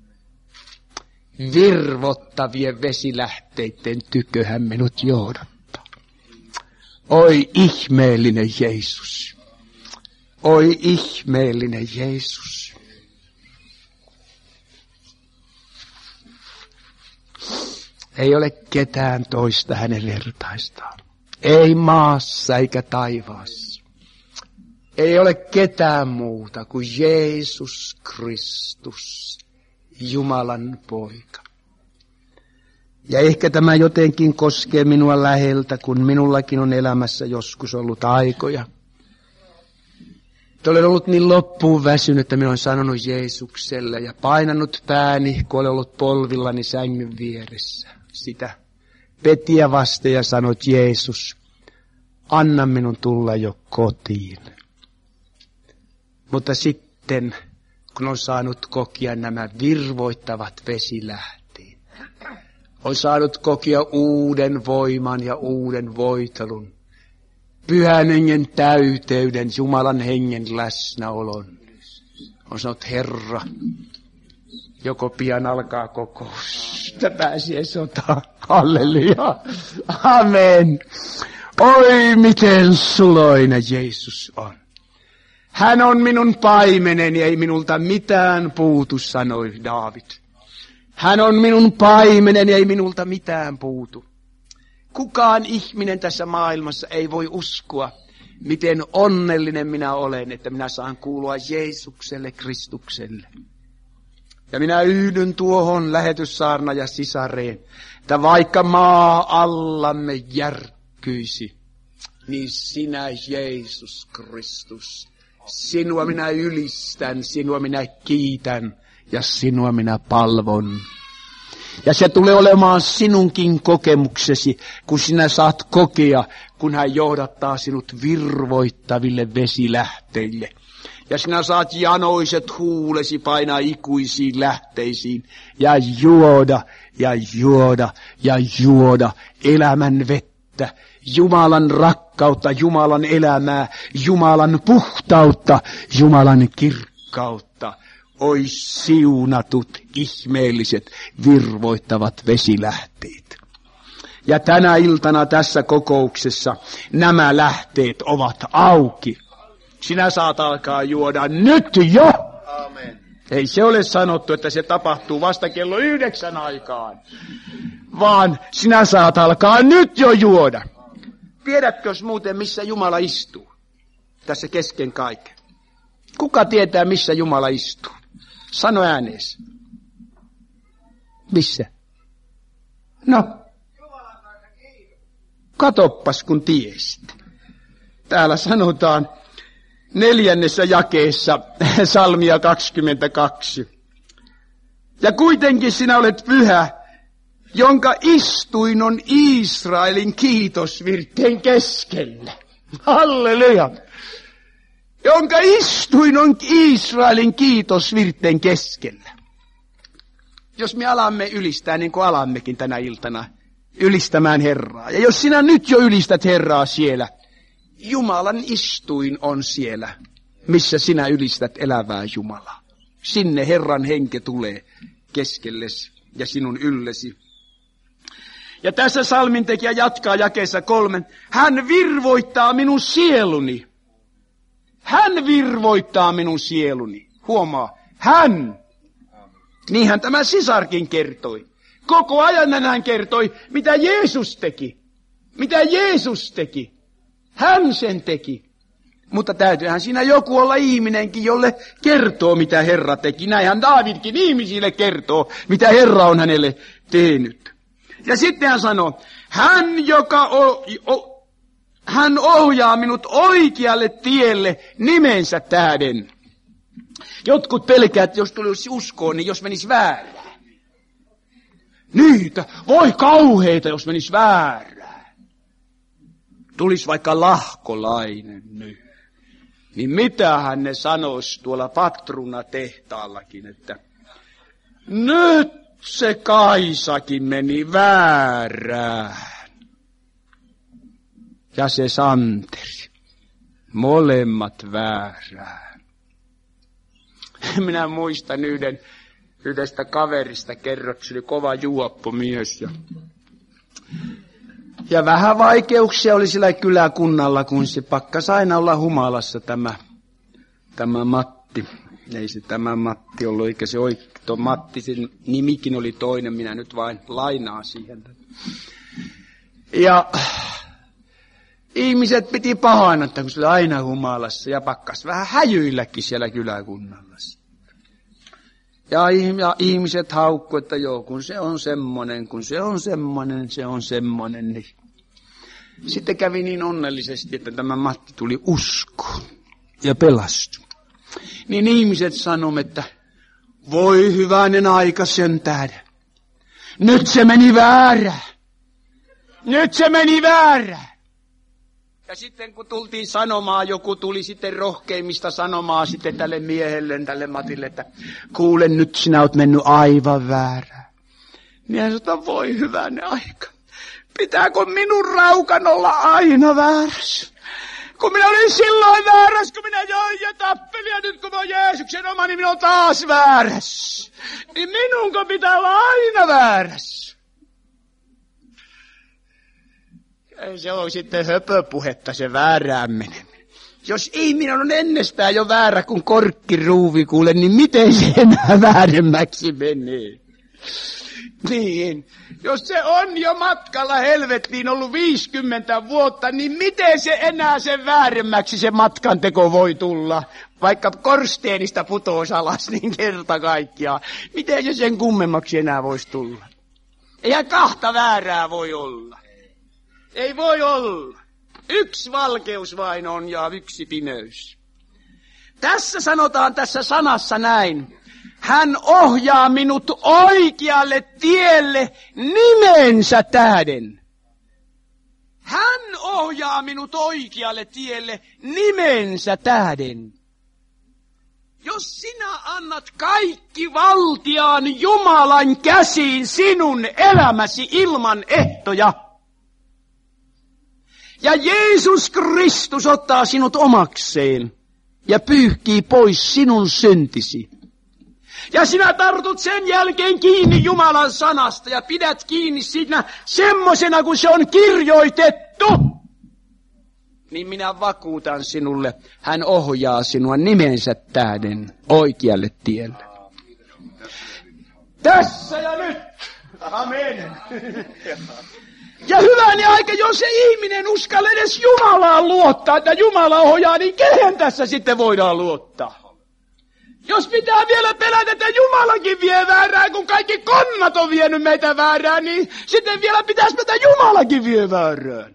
Virvottavien vesilähteiden tyköhän minut johdattaa. Oi ihmeellinen Jeesus. Oi ihmeellinen Jeesus. Ei ole ketään toista hänen vertaistaan. Ei maassa eikä taivaassa. Ei ole ketään muuta kuin Jeesus Kristus, Jumalan poika. Ja ehkä tämä jotenkin koskee minua läheltä, kun minullakin on elämässä joskus ollut aikoja. Olen ollut niin loppuun väsynyt, että minä olen sanonut Jeesukselle ja painanut pääni, kun olen ollut polvillani sängyn vieressä. Sitä petiä vasten ja sanot, Jeesus, anna minun tulla jo kotiin. Mutta sitten, kun on saanut kokea nämä virvoittavat vesilähteet, on saanut kokea uuden voiman ja uuden voitelun, Pyhän Hengen täyteyden, Jumalan Hengen läsnäolon. On sanonut, Herra, joko pian alkaa kokous, että pääsee sotaan. Halleluja. Amen. Oi, miten suloinen Jeesus on. Hän on minun paimeneni, ei minulta mitään puutu, sanoi Daavid. Hän on minun paimeneni, ei minulta mitään puutu. Kukaan ihminen tässä maailmassa ei voi uskoa, miten onnellinen minä olen, että minä saan kuulua Jeesukselle, Kristukselle. Ja minä yhdyn tuohon lähetyssaarnaaja sisareen, että vaikka maa allamme järkkyisi, niin sinä Jeesus Kristus, sinua minä ylistän, sinua minä kiitän ja sinua minä palvon. Ja se tulee olemaan sinunkin kokemuksesi, kun sinä saat kokea, kun hän johdattaa sinut virvoittaville vesilähteille. Ja sinä saat janoiset huulesi painaa ikuisiin lähteisiin ja juoda ja juoda ja juoda elämän vettä, Jumalan rakkautta, Jumalan elämää, Jumalan puhtautta, Jumalan kirkkautta. Oi siunatut, ihmeelliset, virvoittavat vesilähteet. Ja tänä iltana tässä kokouksessa nämä lähteet ovat auki. Sinä saat alkaa juoda nyt jo. Amen. Ei se ole sanottu, että se tapahtuu vasta kello 9 aikaan, vaan sinä saat alkaa nyt jo juoda. Tiedätkö muuten, missä Jumala istuu? Tässä kesken kaiken. Kuka tietää, missä Jumala istuu? Sano ääneesi. Missä? No. Katoppas, kun tiesit. Täällä sanotaan 4. jakeessa Psalmia 22. Ja kuitenkin sinä olet pyhä, jonka istuin on Israelin kiitosvirteen keskellä. Halleluja! Jonka istuin on Israelin kiitosvirteen keskellä. Jos me alamme ylistää, niin kuin alammekin tänä iltana, ylistämään Herraa. Ja jos sinä nyt jo ylistät Herraa siellä, Jumalan istuin on siellä, missä sinä ylistät elävää Jumalaa. Sinne Herran henke tulee keskellesi ja sinun yllesi. Ja tässä salmintekijä jatkaa jakeessa 3. Hän virvoittaa minun sieluni. Hän virvoittaa minun sieluni. Huomaa, hän. Niinhän tämä sisarkin kertoi. Koko ajan hän kertoi, mitä Jeesus teki. Mitä Jeesus teki. Hän sen teki. Mutta täytyyhän siinä joku olla ihminenkin, jolle kertoo, mitä Herra teki. Näinhän Daavidkin ihmisille kertoo, mitä Herra on hänelle tehnyt. Ja sitten hän sanoo, hän ohjaa minut oikealle tielle nimensä tähden. Jotkut pelkäävät, jos tulisi uskoon, niin jos menisi väärään. Niitä, voi kauheita, jos menisi väärään. Tulisi vaikka lahkolainen nyt. Niin mitähän ne sanoisi tuolla patruunatehtaallakin, että nyt se Kaisakin meni väärään. Ja se Santeri. Molemmat väärään. Minä muistan yhdestä kaverista kerrot, se oli kova juoppomies. Ja vähän vaikeuksia oli sillä kyläkunnalla, kun se pakkas aina olla humalassa tämä Matti. Ei se tämä Matti ollut, eikä se tuo Matti, sen nimikin oli toinen, minä nyt vain lainaan siihen. Ja ihmiset piti pahana, että kun se oli aina humalassa ja pakkas vähän häjyilläkin siellä kyläkunnalla. Ja ihmiset haukku, että joo, kun se on semmoinen, se on semmoinen. Niin. Sitten kävi niin onnellisesti, että tämä Matti tuli uskoon ja pelastui. Niin ihmiset sanoivat, että voi hyvänen aika sen tähden. Nyt se meni väärään. Nyt se meni väärään. Ja sitten kun tultiin sanomaan, joku tuli sitten rohkeimmista sanomaan sitten tälle miehelle, tälle Matille, että kuule nyt sinä oot mennyt aivan väärään. Niin hän sanoi, voi hyvänen aika. Pitääkö minun raukan olla aina väärässä? Kun minä olin silloin väärässä, kun minä join ja tappelin, ja nyt kun mä oon Jeesuksen oma, niin minä olen taas väärässä. Niin minunko pitää olla aina väärässä? Se on sitten höpöpuhetta se väärään meneminen. Jos ihminen on ennestään jo väärä kuin korkkiruuvi kuule, niin miten se enää vääremmäksi menee? Niin, jos se on jo matkalla helvettiin ollut 50 vuotta, niin miten se enää sen vääremmäksi se matkanteko voi tulla? Vaikka korsteenista putoisi alas, niin kerta kaikkiaan. Miten se sen kummemmaksi enää voisi tulla? Eihän kahta väärää voi olla. Ei voi olla. Yksi valkeus vain on ja yksi pimeys. Tässä sanotaan tässä sanassa näin. Hän ohjaa minut oikealle tielle nimensä tähden. Hän ohjaa minut oikealle tielle nimensä tähden. Jos sinä annat kaikki valtiaan Jumalan käsiin sinun elämäsi ilman ehtoja, ja Jeesus Kristus ottaa sinut omakseen ja pyyhkii pois sinun syntisi. Ja sinä tartut sen jälkeen kiinni Jumalan sanasta ja pidät kiinni siinä semmosena kuin se on kirjoitettu. Niin minä vakuutan sinulle, hän ohjaa sinua nimensä tähden oikealle tielle. Tässä ja nyt. Amen. Ja hyväni aika, jos se ihminen uskalla edes Jumalaan luottaa, että Jumala ohjaa, niin kehen tässä sitten voidaan luottaa? Jos pitää vielä pelätä, että Jumalakin vie väärään, kun kaikki konnat on vienyt meitä väärään, niin sitten vielä pitäisi pelätä, että Jumalakin vie väärään.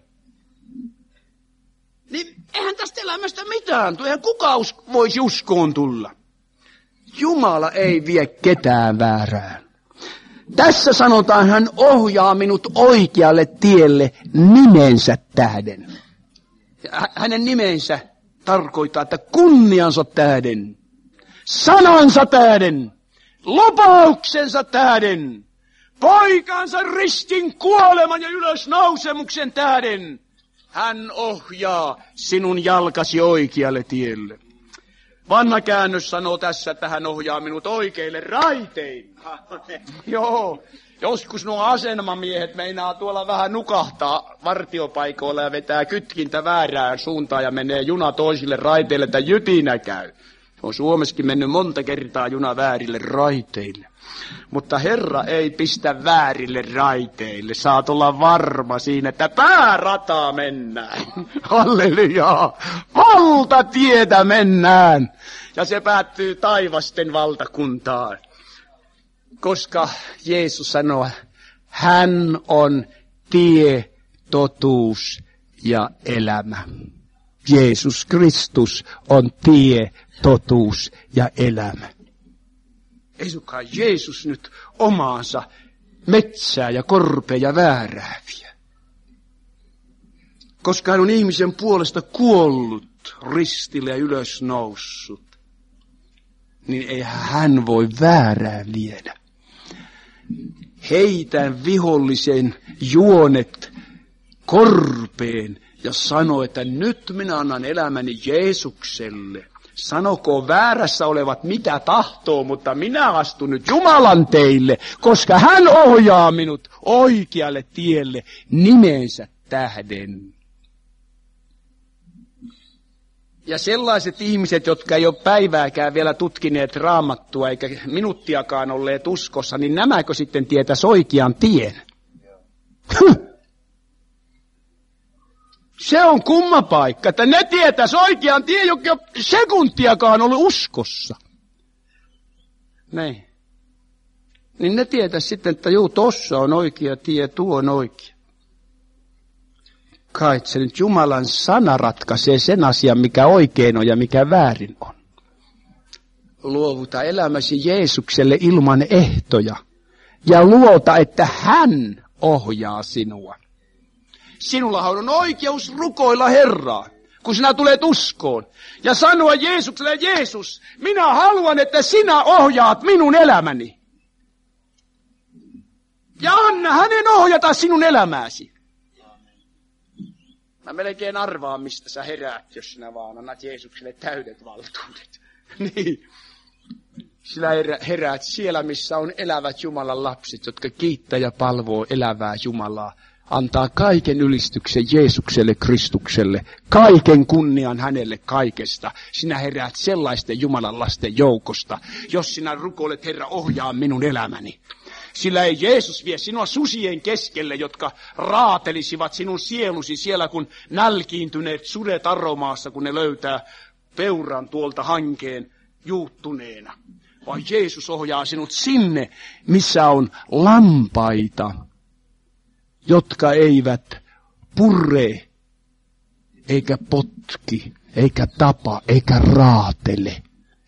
Niin eihän tästä elämästä mitään tule, eihän kukaan voisi uskoon tulla. Jumala ei vie ketään väärään. Tässä sanotaan, hän ohjaa minut oikealle tielle nimensä tähden. Hänen nimensä tarkoittaa, että kunniansa tähden, sanansa tähden, lupauksensa tähden, poikansa ristin kuoleman ja ylösnousemuksen tähden. Hän ohjaa sinun jalkasi oikealle tielle. Vanha käännös sanoo tässä, että hän ohjaa minut oikeille raiteille. Joo, joskus nuo asemamiehet meinaa tuolla vähän nukahtaa vartiopaikoilla ja vetää kytkintä väärään suuntaan ja menee juna toisille raiteille, että jytinä käy. On Suomessakin mennyt monta kertaa juna väärille raiteille. Mutta Herra ei pistä väärille raiteille. Saat olla varma siinä, että päärataa mennään. Hallelujaa. Valtatietä mennään. Ja se päättyy taivasten valtakuntaan. Koska Jeesus sanoo, hän on tie, totuus ja elämä. Jeesus Kristus on tie, totuus ja elämä. Ei suinkaan Jeesus nyt omaansa metsää ja korpea ja väärääviä. Koska hän on ihmisen puolesta kuollut ristille ja ylösnoussut, niin ei hän voi väärää viedä. Heitän vihollisen juonet korpeen ja sano, että nyt minä annan elämäni Jeesukselle. Sanokoon väärässä olevat mitä tahtoo, mutta minä astun nyt Jumalan teille, koska hän ohjaa minut oikealle tielle nimensä tähden. Ja sellaiset ihmiset, jotka ei ole päivääkään vielä tutkineet Raamattua eikä minuuttiakaan olleet uskossa, niin nämäkö sitten tietäisi oikean tien? Se on kumma paikka, että ne tietäisi oikean tien, joka ei ole sekuntiakaan ollut uskossa. Näin. Niin ne tietäisi sitten, että juu, tossa on oikea tie, tuo on oikea. Kai se nyt Jumalan sana ratkaisee sen asian, mikä oikein on ja mikä väärin on. Luovuta elämäsi Jeesukselle ilman ehtoja ja luota, että hän ohjaa sinua. Sinullahan on oikeus rukoilla Herraa, kun sinä tulet uskoon. Ja sanoa Jeesukselle, Jeesus, minä haluan, että sinä ohjaat minun elämäni. Ja anna hänen ohjata sinun elämääsi. Mä melkein arvaan, mistä sä heräät, jos sinä vaan annat Jeesukselle täydet valtuudet. Niin. Sinä heräät siellä, missä on elävät Jumalan lapset, jotka kiittää ja palvoo elävää Jumalaa. Antaa kaiken ylistyksen Jeesukselle, Kristukselle, kaiken kunnian hänelle kaikesta. Sinä heräät sellaisten Jumalan lasten joukosta, jos sinä rukoilet, Herra, ohjaa minun elämäni. Sillä ei Jeesus vie sinua susien keskelle, jotka raatelisivat sinun sielusi siellä, kun nälkiintyneet sudet Aromaassa, kun ne löytää peuran tuolta hankeen juuttuneena. Vaan Jeesus ohjaa sinut sinne, missä on lampaita, jotka eivät purre, eikä potki, eikä tapa, eikä raatele.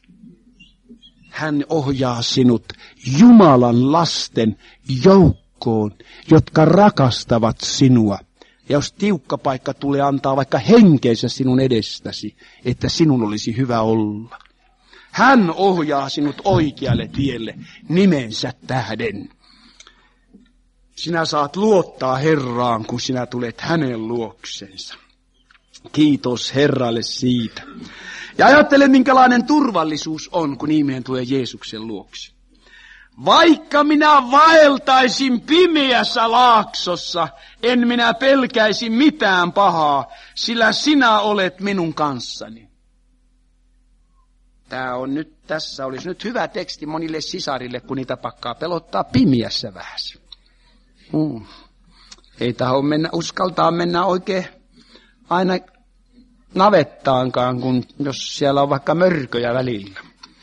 Hän ohjaa sinut Jumalan lasten joukkoon, jotka rakastavat sinua. Ja jos tiukka paikka tulee, antaa vaikka henkeensä sinun edestäsi, että sinun olisi hyvä olla. Hän ohjaa sinut oikealle tielle nimensä tähden. Sinä saat luottaa Herraan, kun sinä tulet hänen luoksensa. Kiitos Herralle siitä. Ja ajattele, minkälainen turvallisuus on, kun ihminen tulee Jeesuksen luokse. Vaikka minä vaeltaisin pimeässä laaksossa, en minä pelkäisi mitään pahaa, sillä sinä olet minun kanssani. Tässä olisi nyt hyvä teksti monille sisarille, kun niitä pakkaa pelottaa pimeässä vähän. Ei taho uskaltaa mennä oikein aina navettaankaan, kun jos siellä on vaikka mörköjä välillä.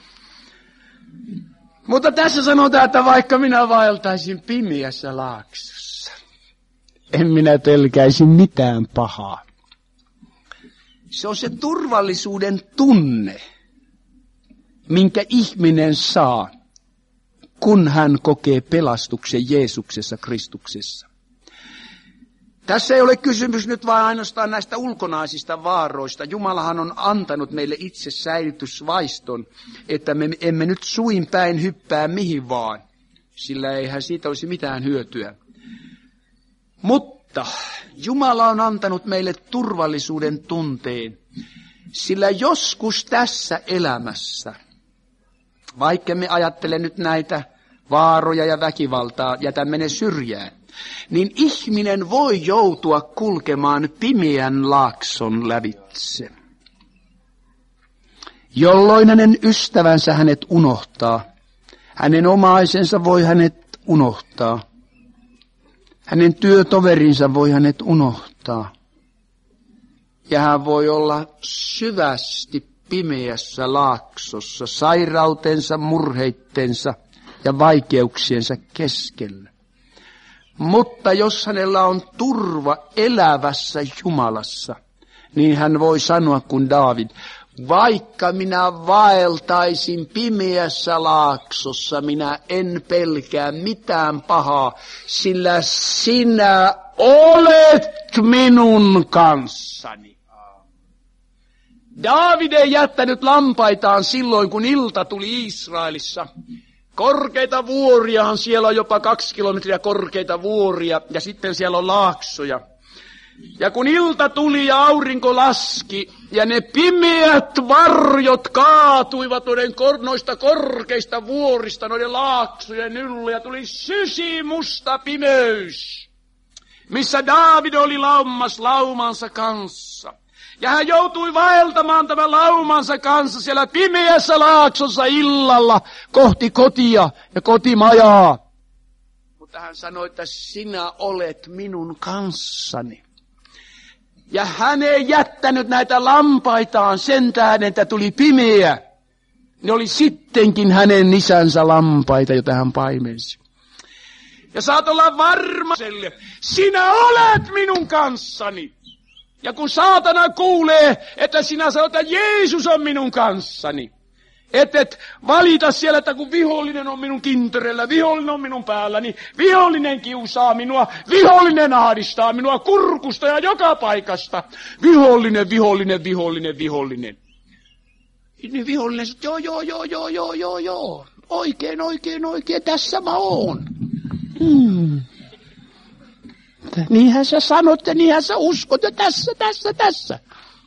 Mutta tässä sanotaan, että vaikka minä vaeltaisin pimeässä laaksossa, en minä pelkäisi mitään pahaa. Se on se turvallisuuden tunne, minkä ihminen saa, kun hän kokee pelastuksen Jeesuksessa Kristuksessa. Tässä ei ole kysymys nyt vain ainoastaan näistä ulkonaisista vaaroista. Jumalahan on antanut meille itse säilytysvaiston, että me emme nyt suin päin hyppää mihin vaan, sillä eihän siitä olisi mitään hyötyä. Mutta Jumala on antanut meille turvallisuuden tunteen, sillä joskus tässä elämässä, vaikka me ajattele nyt näitä vaaroja ja väkivaltaa, jätämme ne syrjään, niin ihminen voi joutua kulkemaan pimeän laakson lävitse, jolloin hänen ystävänsä hänet unohtaa. Hänen omaisensa voi hänet unohtaa. Hänen työtoverinsa voi hänet unohtaa. Ja hän voi olla syvästi pimeässä laaksossa, sairautensa, murheittensa ja vaikeuksiensa keskellä. Mutta jos hänellä on turva elävässä Jumalassa, niin hän voi sanoa kuin Daavid, vaikka minä vaeltaisin pimeässä laaksossa, minä en pelkää mitään pahaa, sillä sinä olet minun kanssani. Daavid ei jättänyt lampaitaan silloin, kun ilta tuli Israelissa. Korkeita vuoriahan siellä on, jopa 2 kilometriä korkeita vuoria, ja sitten siellä on laaksoja. Ja kun ilta tuli ja aurinko laski, ja ne pimeät varjot kaatuivat noista korkeista vuorista, noiden laaksojen yllä, ja tuli sysimusta pimeys, missä Daavid oli laumansa kanssa. Ja hän joutui vaeltamaan tämän laumansa kanssa siellä pimeässä laaksossa illalla kohti kotia ja kotimajaa. Mutta hän sanoi, että sinä olet minun kanssani. Ja hän ei jättänyt näitä lampaitaan sen tähden, että tuli pimeä. Ne oli sittenkin hänen isänsä lampaita, joita hän paimensi. Ja saat olla varma, sinä olet minun kanssani. Ja kun saatana kuulee, että sinä sanot, että Jeesus on minun kanssani, et valita siellä, että kun vihollinen on minun kinterellä, vihollinen on minun päälläni, vihollinen kiusaa minua, vihollinen ahdistaa minua kurkusta ja joka paikasta. Vihollinen. Niin vihollinen sanoo, joo, oikein, tässä mä oon. Niinhän sä sanot ja niinhän sä uskot ja tässä.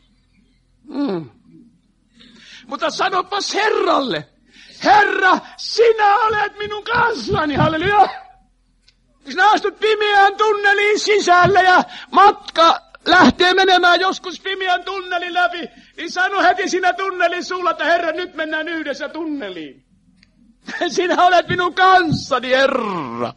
Mutta sanopas Herralle, Herra, sinä olet minun kanssani, halleluja. Sinä astut pimeään tunneliin sisälle ja matka lähtee menemään joskus pimeän tunnelin läpi, niin sano heti siinä tunnelin suulla, että Herra, nyt mennään yhdessä tunneliin. Sinä olet minun kanssani, Herra.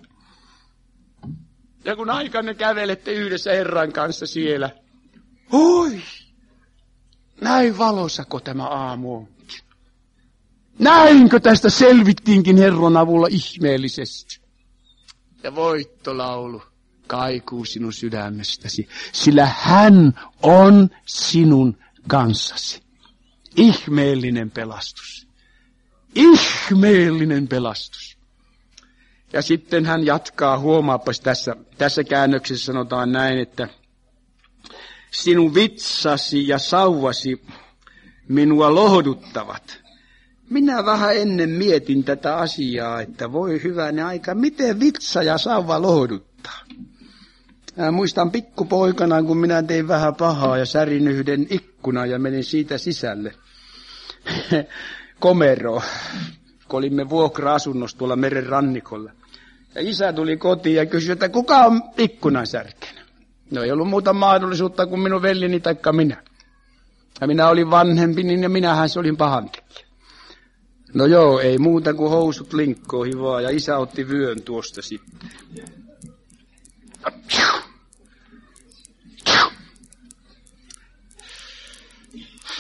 Ja kun aikanne kävelette yhdessä Herran kanssa siellä, oi, näin valosako tämä aamu onkin. Näinkö tästä selvittiinkin Herran avulla ihmeellisesti. Ja voittolaulu kaikuu sinun sydämestäsi, sillä hän on sinun kanssasi. Ihmeellinen pelastus. Ihmeellinen pelastus. Ja sitten hän jatkaa, huomaapas tässä käännöksessä sanotaan näin, että sinun vitsasi ja sauvasi minua lohduttavat. Minä vähän ennen mietin tätä asiaa, että voi hyvänen aika, miten vitsa ja sauva lohduttaa. Mä muistan pikkupoikana, kun minä tein vähän pahaa ja särin yhden ikkunan ja menin siitä sisälle komeroon, kun olimme vuokra-asunnossa tuolla meren rannikolla. Ja isä tuli kotiin ja kysyi, että kuka on ikkunan särkenyt? No ei ollut muuta mahdollisuutta kuin minun veljeni taikka minä. Ja minä olin vanhempi, niin ja minähän se olin pahantekijä. No joo, ei muuta kuin housut linkkoihin vaan, ja isä otti vyön tuosta sitten.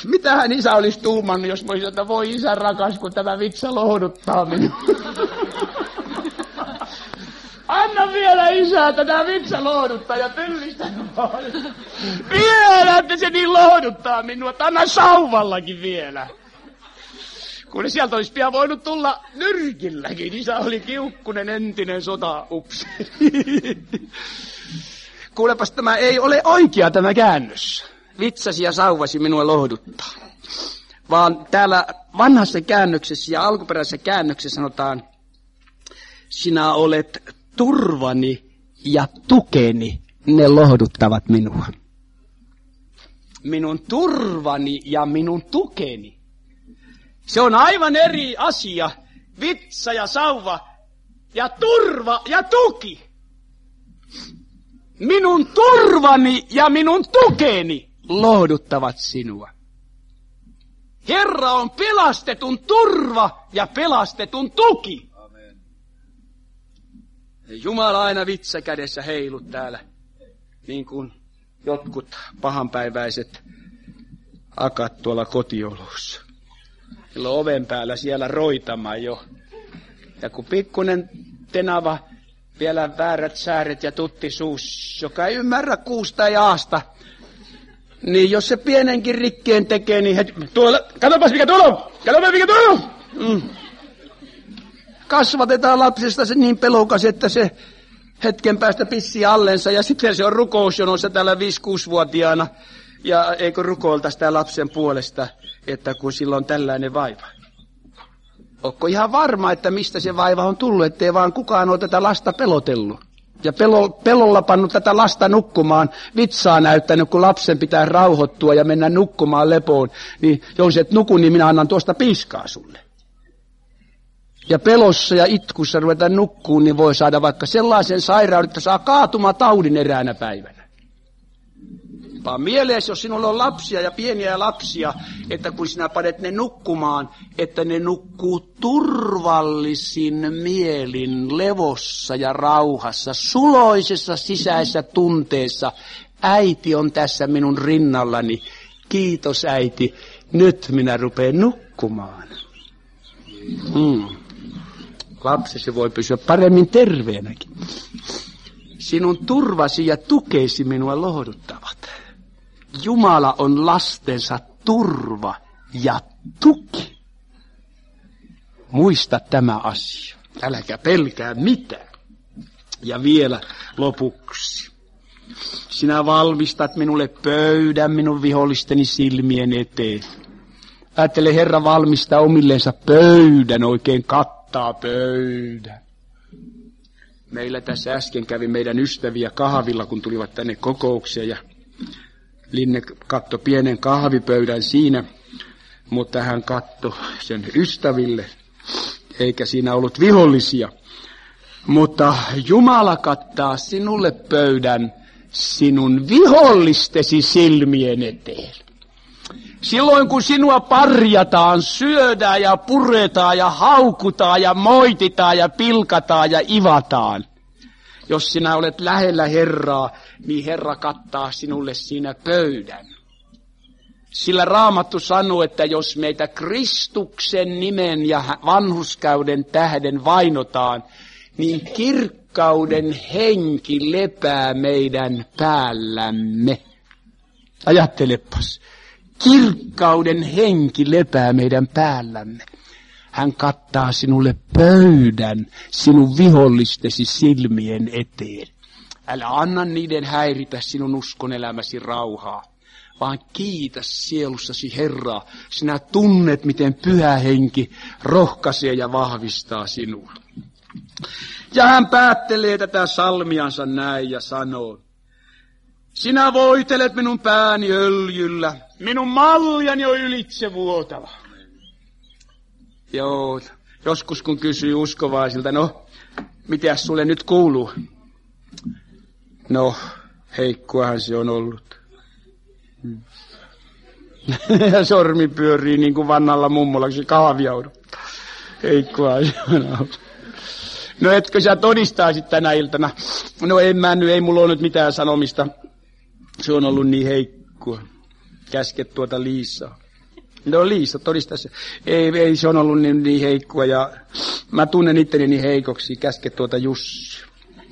Mitähän isä olisi tuumannut, jos mä olisin, että voi isä rakas, kun tämä vitsa lohduttaa minua. Anna vielä isä, että tämä vitsa lohduttaa ja pyllistä vielä, että se niin lohduttaa minua, että anna sauvallakin vielä. Kun sieltä olisi pian voinut tulla nyrkilläkin, isä oli kiukkunen entinen sotaupseeri. Kuulepas, tämä ei ole oikea tämä käännös. Vitsasi ja sauvasi minua lohduttaa. Vaan täällä vanhassa käännöksessä ja alkuperäisessä käännöksessä sanotaan, sinä olet turvani ja tukeni, ne lohduttavat minua. Minun turvani ja minun tukeni. Se on aivan eri asia. Vitsa ja sauva ja turva ja tuki. Minun turvani ja minun tukeni lohduttavat sinua. Herra on pelastetun turva ja pelastetun tuki. Amen. Jumala aina vitsa kädessä heilut täällä, niin kuin jotkut pahanpäiväiset akat tuolla kotiolossa. Sillä on oven päällä siellä roitamaan jo. Ja kun pikkunen tenava, vielä väärät sääret ja tutti suus, joka ei ymmärrä kuusta ja aasta, niin jos se pienenkin rikkeen tekee, niin tuolla, katsopas mikä tuolla on, katsopas mikä tuolla on. Kasvatetaan lapsesta se niin pelokas, että se hetken päästä pissii allensa ja sitten se on rukousjonossa täällä 5-6-vuotiaana. Ja eikö rukoilta sitä lapsen puolesta, että kun sillä on tällainen vaiva. Ootko ihan varma, että mistä se vaiva on tullut, ettei vaan kukaan ole tätä lasta pelotellut. Ja pelolla pannut tätä lasta nukkumaan, vitsaa näyttänyt, kun lapsen pitää rauhoittua ja mennä nukkumaan lepoon. Niin jos et nuku, niin minä annan tuosta piiskaa sulle. Ja pelossa ja itkussa ruveta nukkuun, niin voi saada vaikka sellaisen sairauden, että saa kaatumataudin eräänä päivänä. Vaan mieleesi, jos sinulla on lapsia ja pieniä lapsia, että kun sinä panet ne nukkumaan, että ne nukkuu turvallisin mielin, levossa ja rauhassa, suloisessa sisäisessä tunteessa. Äiti on tässä minun rinnallani. Kiitos äiti, nyt minä rupean nukkumaan. Lapsesi voi pysyä paremmin terveenäkin. Sinun turvasi ja tukeesi minua lohduttavat. Jumala on lastensa turva ja tuki. Muista tämä asia. Äläkä pelkää mitään. Ja vielä lopuksi. Sinä valmistat minulle pöydän minun vihollisteni silmien eteen. Ajattele, Herra valmistaa omilleensa pöydän, oikein kattaa pöydän. Meillä tässä äsken kävi meidän ystäviä kahvilla, kun tulivat tänne kokoukseen ja Linne katsoi pienen kahvipöydän siinä, mutta hän katsoi sen ystäville, eikä siinä ollut vihollisia. Mutta Jumala kattaa sinulle pöydän sinun vihollistesi silmien eteen. Silloin kun sinua parjataan, syödään ja puretaan ja haukutaan ja moititaan ja pilkataan ja ivataan. Jos sinä olet lähellä Herraa, niin Herra kattaa sinulle siinä pöydän. Sillä Raamattu sanoo, että jos meitä Kristuksen nimen ja vanhurskauden tähden vainotaan, niin kirkkauden henki lepää meidän päällämme. Ajattelepas, kirkkauden henki lepää meidän päällämme. Hän kattaa sinulle pöydän sinun vihollistesi silmien eteen. Älä anna niiden häiritä sinun uskonelämäsi rauhaa, vaan kiitä sielussasi Herraa. Sinä tunnet, miten Pyhä Henki rohkaisee ja vahvistaa sinua. Ja hän päättelee tätä salmiansa näin ja sanoo, sinä voitelet minun pääni öljyllä, minun maljani on ylitse vuotava. Joo, joskus kun kysyy uskovaisilta, no, mitäs sulle nyt kuuluu? No, heikkoahan se on ollut. Ja sormi pyörii niin kuin vannalla mummolla, kun se kahvia odottaa. Heikkoahan se on ollut. No etkö sä todistaisit tänä iltana? No ei mulla ole nyt mitään sanomista. Se on ollut niin heikkoa. Käske tuota Liisaa. No Liisa todistaisi. Ei se on ollut niin heikkoa ja mä tunnen itteni niin heikoksi. Käske tuota Jussi.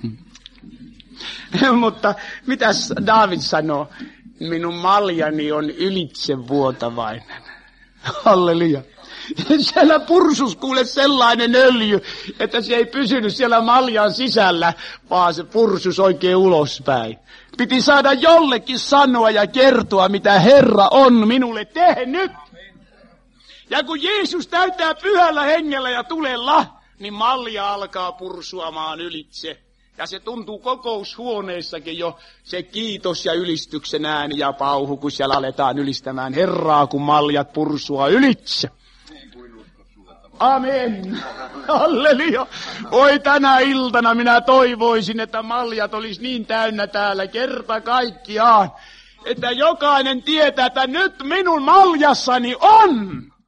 Mutta mitäs Daavid sanoo? Minun maljani on ylitsevuotavainen. Halleluja. Siellä pursus kuule sellainen öljy, että se ei pysynyt siellä maljan sisällä, vaan se pursus oikein ulospäin. Piti saada jollekin sanoa ja kertoa, mitä Herra on minulle tehnyt. Ja kun Jeesus täyttää pyhällä hengellä ja tulella, niin malja alkaa pursuamaan ylitse. Ja se tuntuu kokoushuoneessakin jo se kiitos ja ylistyksen ääni ja pauhu, kun siellä aletaan ylistämään Herraa, kun maljat pursua ylitse. Amen. Halleluja. Oi tänä iltana minä toivoisin, että maljat olisi niin täynnä täällä kerta kaikkiaan, että jokainen tietää, että nyt minun maljassani on